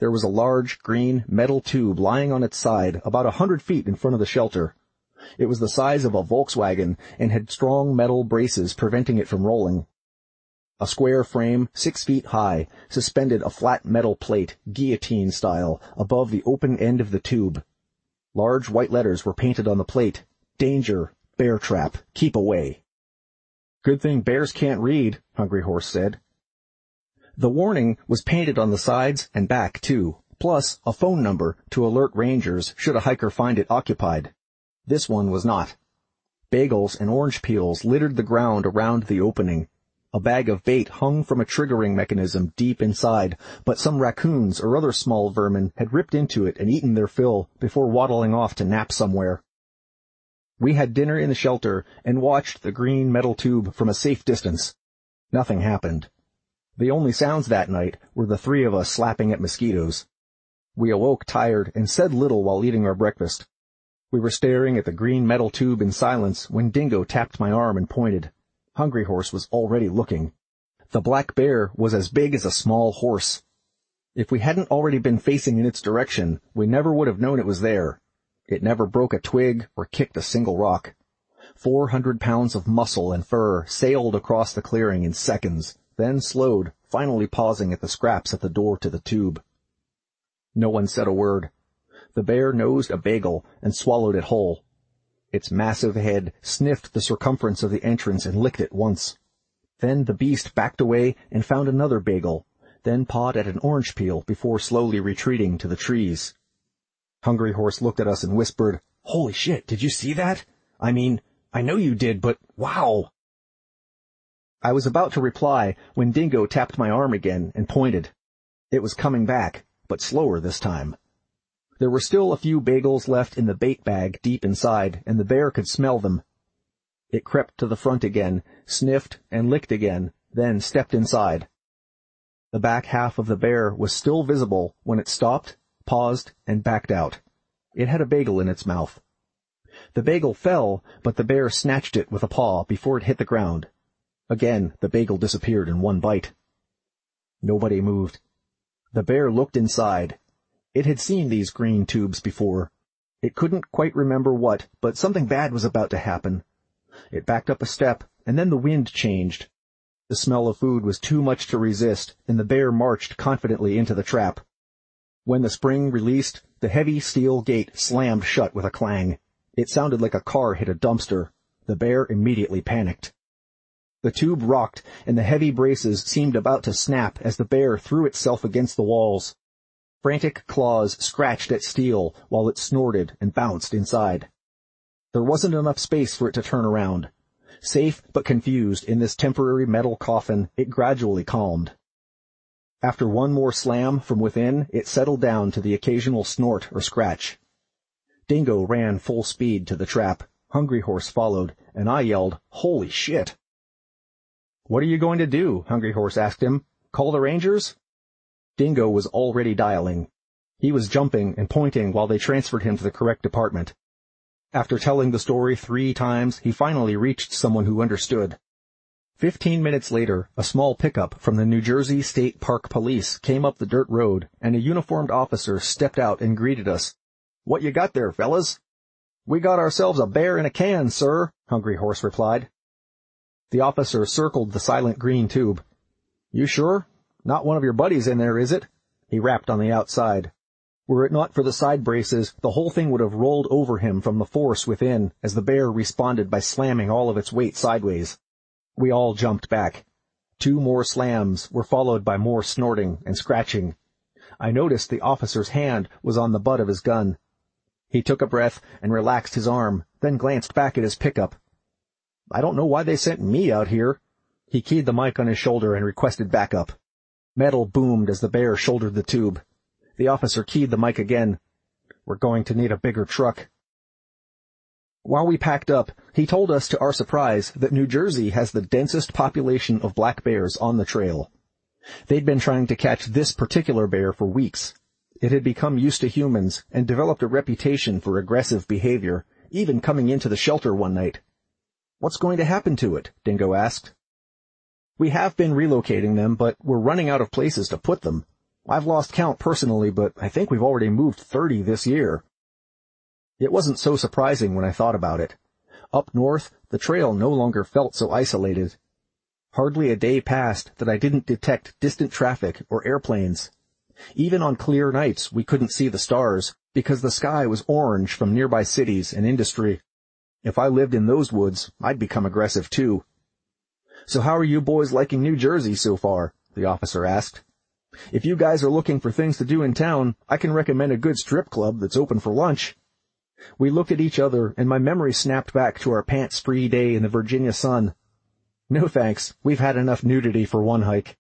There was a large, green, metal tube lying on its side about a hundred feet in front of the shelter. It was the size of a Volkswagen and had strong metal braces preventing it from rolling. A square frame, six feet high, suspended a flat metal plate, guillotine style, above the open end of the tube. Large white letters were painted on the plate. Danger, bear trap, keep away. Good thing bears can't read, Hungry Horse said. The warning was painted on the sides and back, too, plus a phone number to alert rangers should a hiker find it occupied. This one was not. Bagels and orange peels littered the ground around the opening. A bag of bait hung from a triggering mechanism deep inside, but some raccoons or other small vermin had ripped into it and eaten their fill before waddling off to nap somewhere. We had dinner in the shelter and watched the green metal tube from a safe distance. Nothing happened. The only sounds that night were the three of us slapping at mosquitoes. We awoke tired and said little while eating our breakfast. We were staring at the green metal tube in silence when Dingo tapped my arm and pointed. Hungry Horse was already looking. The black bear was as big as a small horse. If we hadn't already been facing in its direction, we never would have known it was there. It never broke a twig or kicked a single rock. Four hundred pounds of muscle and fur sailed across the clearing in seconds, then slowed, finally pausing at the scraps at the door to the tube. No one said a word. The bear nosed a bagel and swallowed it whole. Its massive head sniffed the circumference of the entrance and licked it once. Then the beast backed away and found another bagel, then pawed at an orange peel before slowly retreating to the trees. Hungry Horse looked at us and whispered, "Holy shit, did you see that? I mean, I know you did, but wow!" I was about to reply when Dingo tapped my arm again and pointed. It was coming back, but slower this time. There were still a few bagels left in the bait bag deep inside, and the bear could smell them. It crept to the front again, sniffed and licked again, then stepped inside. The back half of the bear was still visible when it stopped, paused, and backed out. It had a bagel in its mouth. The bagel fell, but the bear snatched it with a paw before it hit the ground. Again, the bagel disappeared in one bite. Nobody moved. The bear looked inside. It had seen these green tubes before. It couldn't quite remember what, but something bad was about to happen. It backed up a step, and then the wind changed. The smell of food was too much to resist, and the bear marched confidently into the trap. When the spring released, the heavy steel gate slammed shut with a clang. It sounded like a car hit a dumpster. The bear immediately panicked. The tube rocked, and the heavy braces seemed about to snap as the bear threw itself against the walls. Frantic claws scratched at steel while it snorted and bounced inside. There wasn't enough space for it to turn around. Safe but confused in this temporary metal coffin, it gradually calmed. After one more slam from within, it settled down to the occasional snort or scratch. Dingo ran full speed to the trap. Hungry Horse followed, and I yelled, "Holy shit!" "What are you going to do?" Hungry Horse asked him. "Call the rangers?" Dingo was already dialing. He was jumping and pointing while they transferred him to the correct department. After telling the story three times, he finally reached someone who understood. Fifteen minutes later, a small pickup from the New Jersey State Park Police came up the dirt road, and a uniformed officer stepped out and greeted us. "What you got there, fellas?" "We got ourselves a bear in a can, sir," Hungry Horse replied. The officer circled the silent green tube. "You sure? Not one of your buddies in there, is it?" He rapped on the outside. Were it not for the side braces, the whole thing would have rolled over him from the force within as the bear responded by slamming all of its weight sideways. We all jumped back. Two more slams were followed by more snorting and scratching. I noticed the officer's hand was on the butt of his gun. He took a breath and relaxed his arm, then glanced back at his pickup. "I don't know why they sent me out here." He keyed the mic on his shoulder and requested backup. Metal boomed as the bear shouldered the tube. The officer keyed the mic again. "We're going to need a bigger truck." While we packed up, he told us to our surprise that New Jersey has the densest population of black bears on the trail. They'd been trying to catch this particular bear for weeks. It had become used to humans and developed a reputation for aggressive behavior, even coming into the shelter one night. "What's going to happen to it?" Dingo asked. "We have been relocating them, but we're running out of places to put them. I've lost count personally, but I think we've already moved thirty this year. It wasn't so surprising when I thought about it. Up north, the trail no longer felt so isolated. Hardly a day passed that I didn't detect distant traffic or airplanes. Even on clear nights, we couldn't see the stars because the sky was orange from nearby cities and industry. If I lived in those woods, I'd become aggressive too. "So how are you boys liking New Jersey so far?" the officer asked. "If you guys are looking for things to do in town, I can recommend a good strip club that's open for lunch." We looked at each other, and my memory snapped back to our pants-free day in the Virginia sun. No thanks, we've had enough nudity for one hike.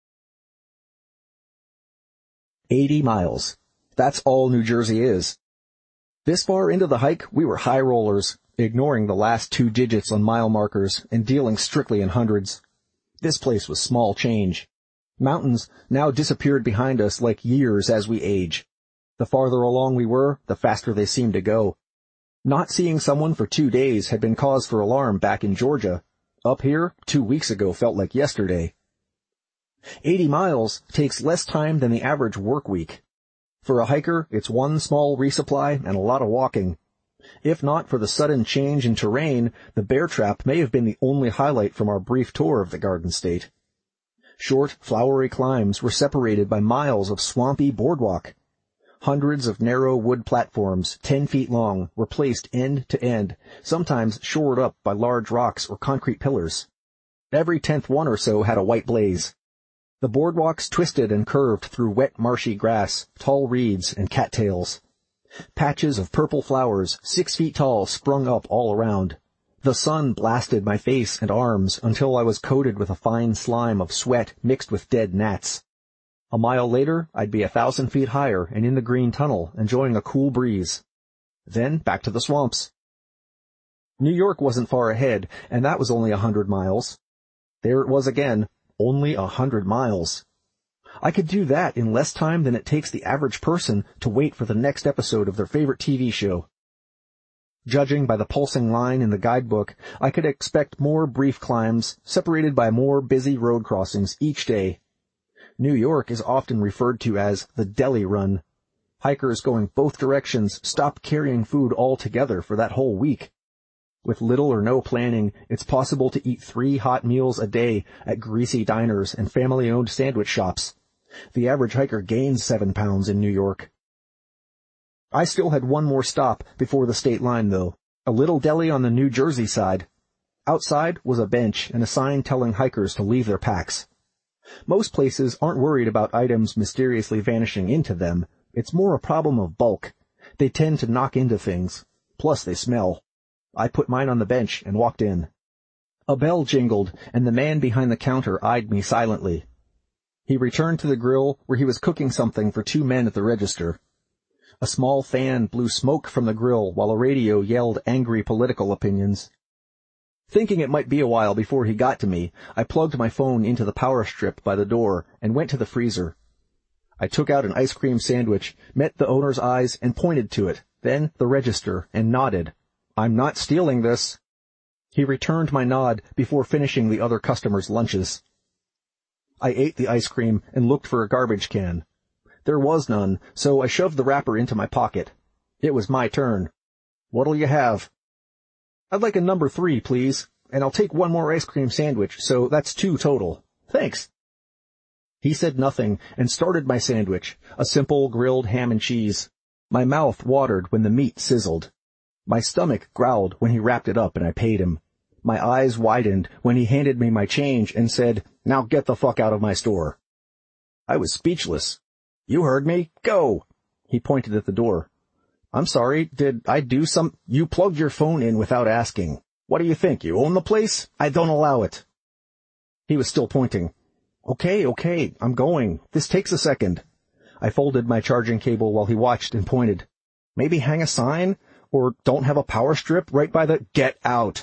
Eighty miles. That's all New Jersey is. This far into the hike, we were high rollers, ignoring the last two digits on mile markers and dealing strictly in hundreds. This place was small change. Mountains now disappeared behind us like years as we age. The farther along we were, the faster they seemed to go. Not seeing someone for two days had been cause for alarm back in Georgia. Up here, two weeks ago felt like yesterday. Eighty miles takes less time than the average work week. For a hiker, it's one small resupply and a lot of walking. If not for the sudden change in terrain, the bear trap may have been the only highlight from our brief tour of the Garden State. Short, flowery climbs were separated by miles of swampy boardwalk. Hundreds of narrow wood platforms, ten feet long, were placed end to end, sometimes shored up by large rocks or concrete pillars. Every tenth one or so had a white blaze. The boardwalks twisted and curved through wet, marshy grass, tall reeds, and cattails. Patches of purple flowers, six feet tall, sprung up all around. The sun blasted my face and arms until I was coated with a fine slime of sweat mixed with dead gnats. A mile later, I'd be a thousand feet higher and in the green tunnel, enjoying a cool breeze. Then back to the swamps. New York wasn't far ahead, and that was only a hundred miles. There it was again, only a hundred miles. I could do that in less time than it takes the average person to wait for the next episode of their favorite T V show. Judging by the pulsing line in the guidebook, I could expect more brief climbs, separated by more busy road crossings each day. New York is often referred to as the deli run. Hikers going both directions stop carrying food altogether for that whole week. With little or no planning, it's possible to eat three hot meals a day at greasy diners and family-owned sandwich shops. The average hiker gains seven pounds in New York. I still had one more stop before the state line, though. A little deli on the New Jersey side. Outside was a bench and a sign telling hikers to leave their packs. Most places aren't worried about items mysteriously vanishing into them. It's more a problem of bulk. They tend to knock into things. Plus they smell. I put mine on the bench and walked in. A bell jingled, and the man behind the counter eyed me silently. He returned to the grill where he was cooking something for two men at the register. A small fan blew smoke from the grill while a radio yelled angry political opinions. Thinking it might be a while before he got to me, I plugged my phone into the power strip by the door and went to the freezer. I took out an ice cream sandwich, met the owner's eyes, and pointed to it, then the register, and nodded. "I'm not stealing this." He returned my nod before finishing the other customers' lunches. I ate the ice cream and looked for a garbage can. There was none, so I shoved the wrapper into my pocket. It was my turn. "What'll you have?" "I'd like a number three, please, and I'll take one more ice cream sandwich, so that's two total. Thanks." He said nothing and started my sandwich, a simple grilled ham and cheese. My mouth watered when the meat sizzled. My stomach growled when he wrapped it up and I paid him. My eyes widened when he handed me my change and said, "Now get the fuck out of my store." I was speechless. "You heard me. Go!" He pointed at the door. "I'm sorry, did I do some—" "You plugged your phone in without asking. What do you think, you own the place? I don't allow it." He was still pointing. "Okay, okay, I'm going. This takes a second." I folded my charging cable while he watched and pointed. "Maybe hang a sign? Or don't have a power strip right by the—" "Get out!"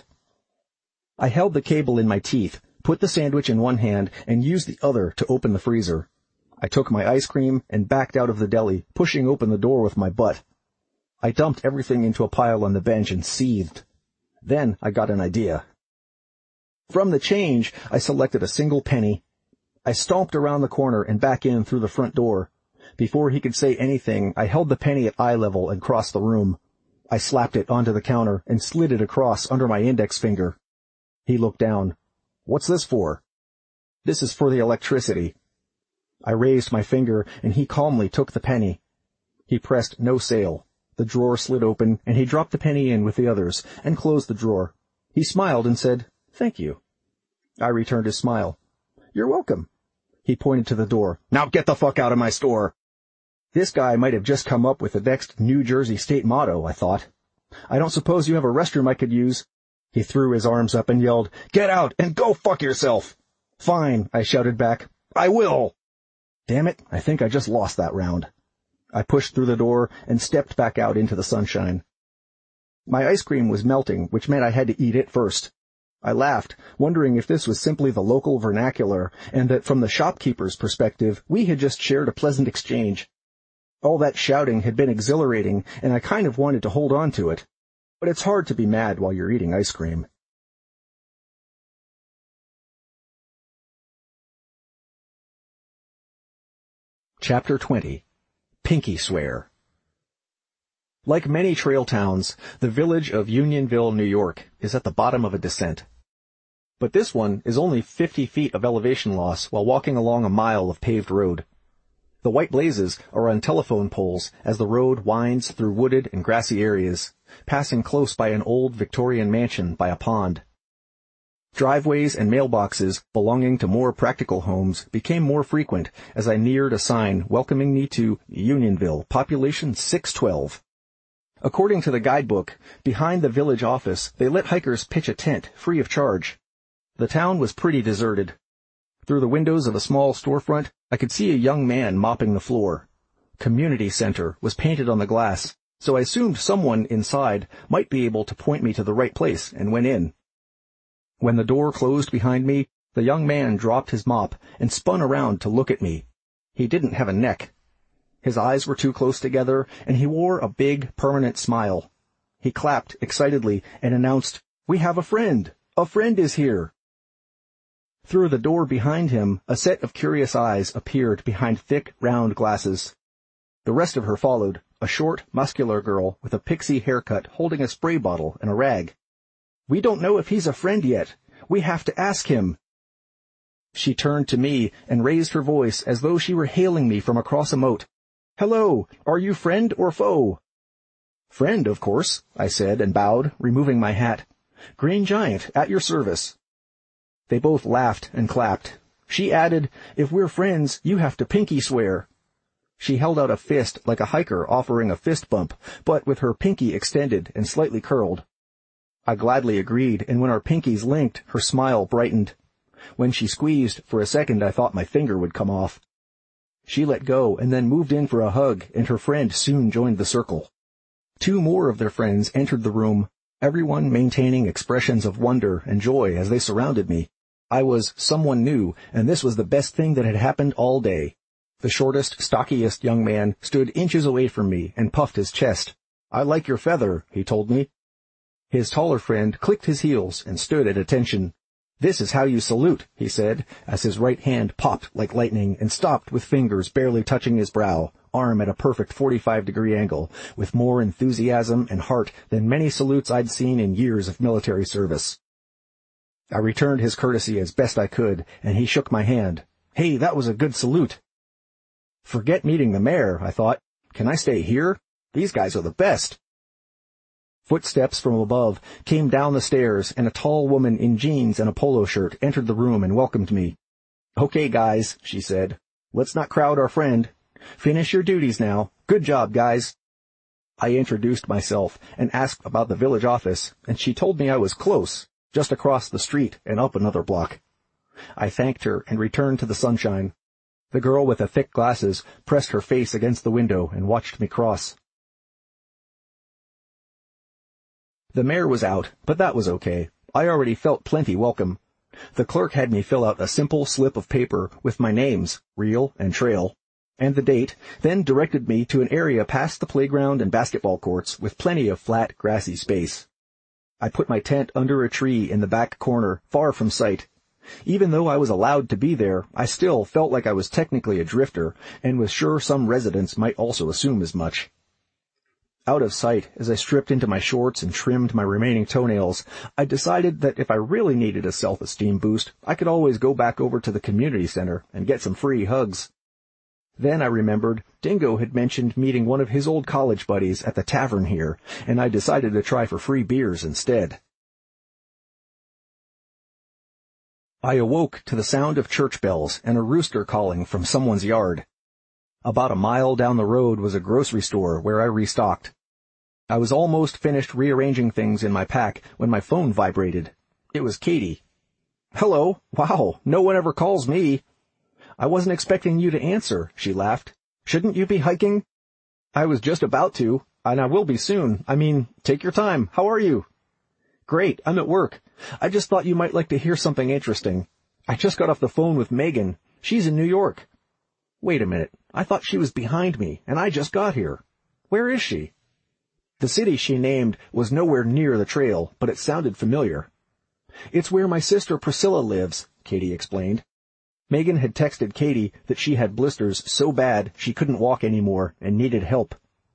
I held the cable in my teeth, put the sandwich in one hand, and used the other to open the freezer. I took my ice cream and backed out of the deli, pushing open the door with my butt. I dumped everything into a pile on the bench and seethed. Then I got an idea. From the change, I selected a single penny. I stomped around the corner and back in through the front door. Before he could say anything, I held the penny at eye level and crossed the room. I slapped it onto the counter and slid it across under my index finger. He looked down. "What's this for?" "This is for the electricity." I raised my finger and he calmly took the penny. He pressed no sale. The drawer slid open and he dropped the penny in with the others and closed the drawer. He smiled and said, "Thank you." I returned his smile. "You're welcome." He pointed to the door. "Now get the fuck out of my store." This guy might have just come up with the next New Jersey state motto, I thought. "I don't suppose you have a restroom I could use?" He threw his arms up and yelled, "Get out and go fuck yourself." "Fine," I shouted back. "I will." Damn it, I think I just lost that round. I pushed through the door and stepped back out into the sunshine. My ice cream was melting, which meant I had to eat it first. I laughed, wondering if this was simply the local vernacular, and that from the shopkeeper's perspective, we had just shared a pleasant exchange. All that shouting had been exhilarating, and I kind of wanted to hold on to it. But it's hard to be mad while you're eating ice cream. Chapter twenty. Pinky Swear. Like many trail towns, the village of Unionville, New York, is at the bottom of a descent. But this one is only fifty feet of elevation loss while walking along a mile of paved road. The white blazes are on telephone poles as the road winds through wooded and grassy areas, passing close by an old Victorian mansion by a pond. Driveways and mailboxes belonging to more practical homes became more frequent as I neared a sign welcoming me to Unionville, population six twelve. According to the guidebook, behind the village office, they let hikers pitch a tent free of charge. The town was pretty deserted. Through the windows of a small storefront, I could see a young man mopping the floor. Community Center was painted on the glass, so I assumed someone inside might be able to point me to the right place and went in. When the door closed behind me, the young man dropped his mop and spun around to look at me. He didn't have a neck. His eyes were too close together, and he wore a big, permanent smile. He clapped excitedly and announced, "We have a friend! A friend is here!" Through the door behind him, a set of curious eyes appeared behind thick, round glasses. The rest of her followed, a short, muscular girl with a pixie haircut holding a spray bottle and a rag. "We don't know if he's a friend yet. We have to ask him." She turned to me and raised her voice as though she were hailing me from across a moat. "Hello, are you friend or foe?" "Friend, of course," I said and bowed, removing my hat. "Green Giant, at your service." They both laughed and clapped. She added, "If we're friends, you have to pinky swear." She held out a fist like a hiker offering a fist bump, but with her pinky extended and slightly curled. I gladly agreed, and when our pinkies linked, her smile brightened. When she squeezed, for a second I thought my finger would come off. She let go and then moved in for a hug, and her friend soon joined the circle. Two more of their friends entered the room, everyone maintaining expressions of wonder and joy as they surrounded me. I was someone new, and this was the best thing that had happened all day. The shortest, stockiest young man stood inches away from me and puffed his chest. "I like your feather," he told me. His taller friend clicked his heels and stood at attention. "This is how you salute," he said, as his right hand popped like lightning and stopped with fingers barely touching his brow, arm at a perfect forty-five degree angle, with more enthusiasm and heart than many salutes I'd seen in years of military service. I returned his courtesy as best I could, and he shook my hand. "Hey, that was a good salute." Forget meeting the mayor, I thought. Can I stay here? These guys are the best. Footsteps from above came down the stairs, and a tall woman in jeans and a polo shirt entered the room and welcomed me. "Okay, guys," she said. "Let's not crowd our friend. Finish your duties now. Good job, guys." I introduced myself and asked about the village office, and she told me I was close, just across the street and up another block. I thanked her and returned to the sunshine. The girl with the thick glasses pressed her face against the window and watched me cross. The mayor was out, but that was okay. I already felt plenty welcome. The clerk had me fill out a simple slip of paper with my names, real and trail, and the date, then directed me to an area past the playground and basketball courts with plenty of flat, grassy space. I put my tent under a tree in the back corner, far from sight. Even though I was allowed to be there, I still felt like I was technically a drifter, and was sure some residents might also assume as much. Out of sight, as I stripped into my shorts and trimmed my remaining toenails, I decided that if I really needed a self-esteem boost, I could always go back over to the community center and get some free hugs. Then I remembered Dingo had mentioned meeting one of his old college buddies at the tavern here, and I decided to try for free beers instead. I awoke to the sound of church bells and a rooster calling from someone's yard. About a mile down the road was a grocery store where I restocked. I was almost finished rearranging things in my pack when my phone vibrated. It was Katie. "Hello. Wow, no one ever calls me." "I wasn't expecting you to answer," she laughed. "Shouldn't you be hiking?" "I was just about to, and I will be soon. I mean, take your time. How are you?" "Great, I'm at work. I just thought you might like to hear something interesting. I just got off the phone with Megan. She's in New York." "Wait a minute. I thought she was behind me, and I just got here. Where is she?" The city she named was nowhere near the trail, but it sounded familiar. "It's where my sister Priscilla lives," Katie explained. Megan had texted Katie that she had blisters so bad she couldn't walk anymore and needed help.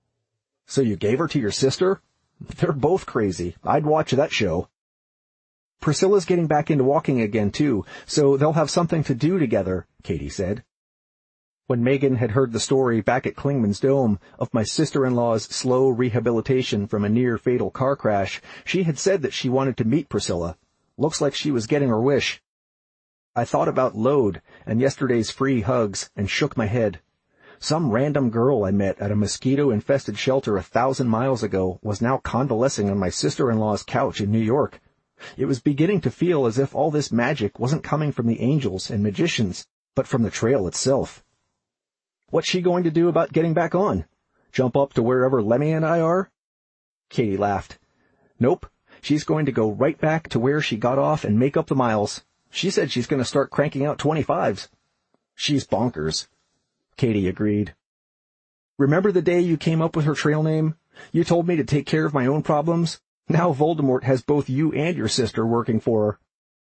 "So you gave her to your sister? They're both crazy. I'd watch that show." "Priscilla's getting back into walking again, too, so they'll have something to do together," Katie said. When Megan had heard the story back at Klingman's Dome of my sister-in-law's slow rehabilitation from a near-fatal car crash, she had said that she wanted to meet Priscilla. Looks like she was getting her wish. I thought about Lode and yesterday's free hugs and shook my head. Some random girl I met at a mosquito-infested shelter a thousand miles ago was now convalescing on my sister-in-law's couch in New York. It was beginning to feel as if all this magic wasn't coming from the angels and magicians, but from the trail itself. What's she going to do about getting back on? Jump up to wherever Lemmy and I are? Katie laughed. Nope. She's going to go right back to where she got off and make up the miles. She said she's going to start cranking out twenty-fives. She's bonkers. Katie agreed. Remember the day you came up with her trail name? You told me to take care of my own problems? Now Voldemort has both you and your sister working for her.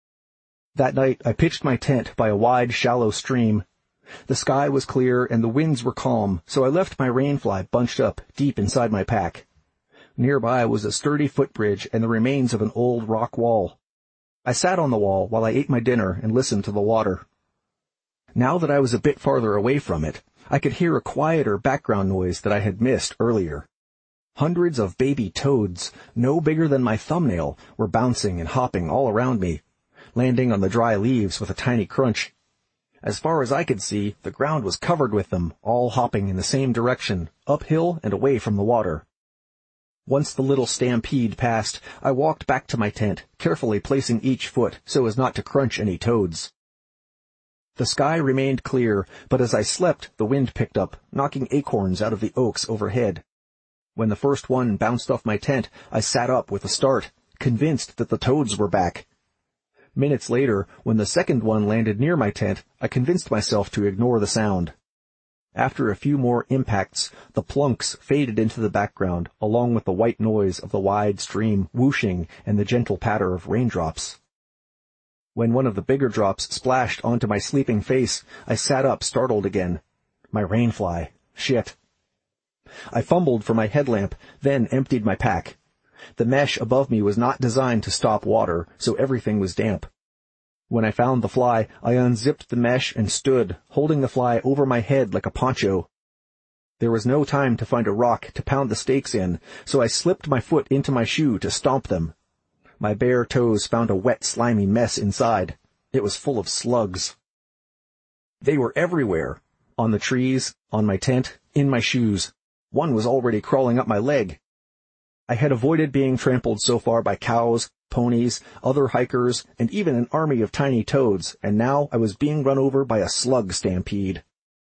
That night I pitched my tent by a wide, shallow stream. The sky was clear and the winds were calm, so I left my rainfly bunched up deep inside my pack. Nearby was a sturdy footbridge and the remains of an old rock wall. I sat on the wall while I ate my dinner and listened to the water. Now that I was a bit farther away from it, I could hear a quieter background noise that I had missed earlier. Hundreds of baby toads, no bigger than my thumbnail, were bouncing and hopping all around me, landing on the dry leaves with a tiny crunch. As far as I could see, the ground was covered with them, all hopping in the same direction, uphill and away from the water. Once the little stampede passed, I walked back to my tent, carefully placing each foot so as not to crunch any toads. The sky remained clear, but as I slept, the wind picked up, knocking acorns out of the oaks overhead. When the first one bounced off my tent, I sat up with a start, convinced that the toads were back. Minutes later, when the second one landed near my tent, I convinced myself to ignore the sound. After a few more impacts, the plunks faded into the background, along with the white noise of the wide stream whooshing and the gentle patter of raindrops. When one of the bigger drops splashed onto my sleeping face, I sat up startled again. My rainfly. Shit. I fumbled for my headlamp, then emptied my pack. The mesh above me was not designed to stop water, so everything was damp. When I found the fly, I unzipped the mesh and stood, holding the fly over my head like a poncho. There was no time to find a rock to pound the stakes in, so I slipped my foot into my shoe to stomp them. My bare toes found a wet, slimy mess inside. It was full of slugs. They were everywhere. On the trees, on my tent, in my shoes. One was already crawling up my leg. I had avoided being trampled so far by cows, ponies, other hikers, and even an army of tiny toads, and now I was being run over by a slug stampede.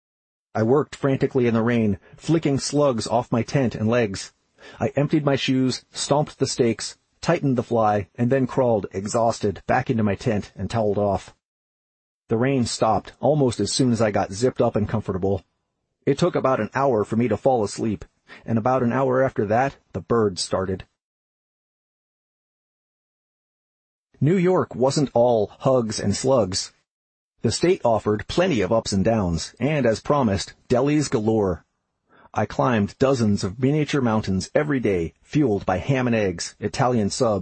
I worked frantically in the rain, flicking slugs off my tent and legs. I emptied my shoes, stomped the stakes, tightened the fly, and then crawled, exhausted, back into my tent and toweled off. The rain stopped almost as soon as I got zipped up and comfortable. It took about an hour for me to fall asleep, and about an hour after that, the birds started. New York wasn't all hugs and slugs. The state offered plenty of ups and downs, and as promised, delis galore. I climbed dozens of miniature mountains every day, fueled by ham and eggs, Italian subs,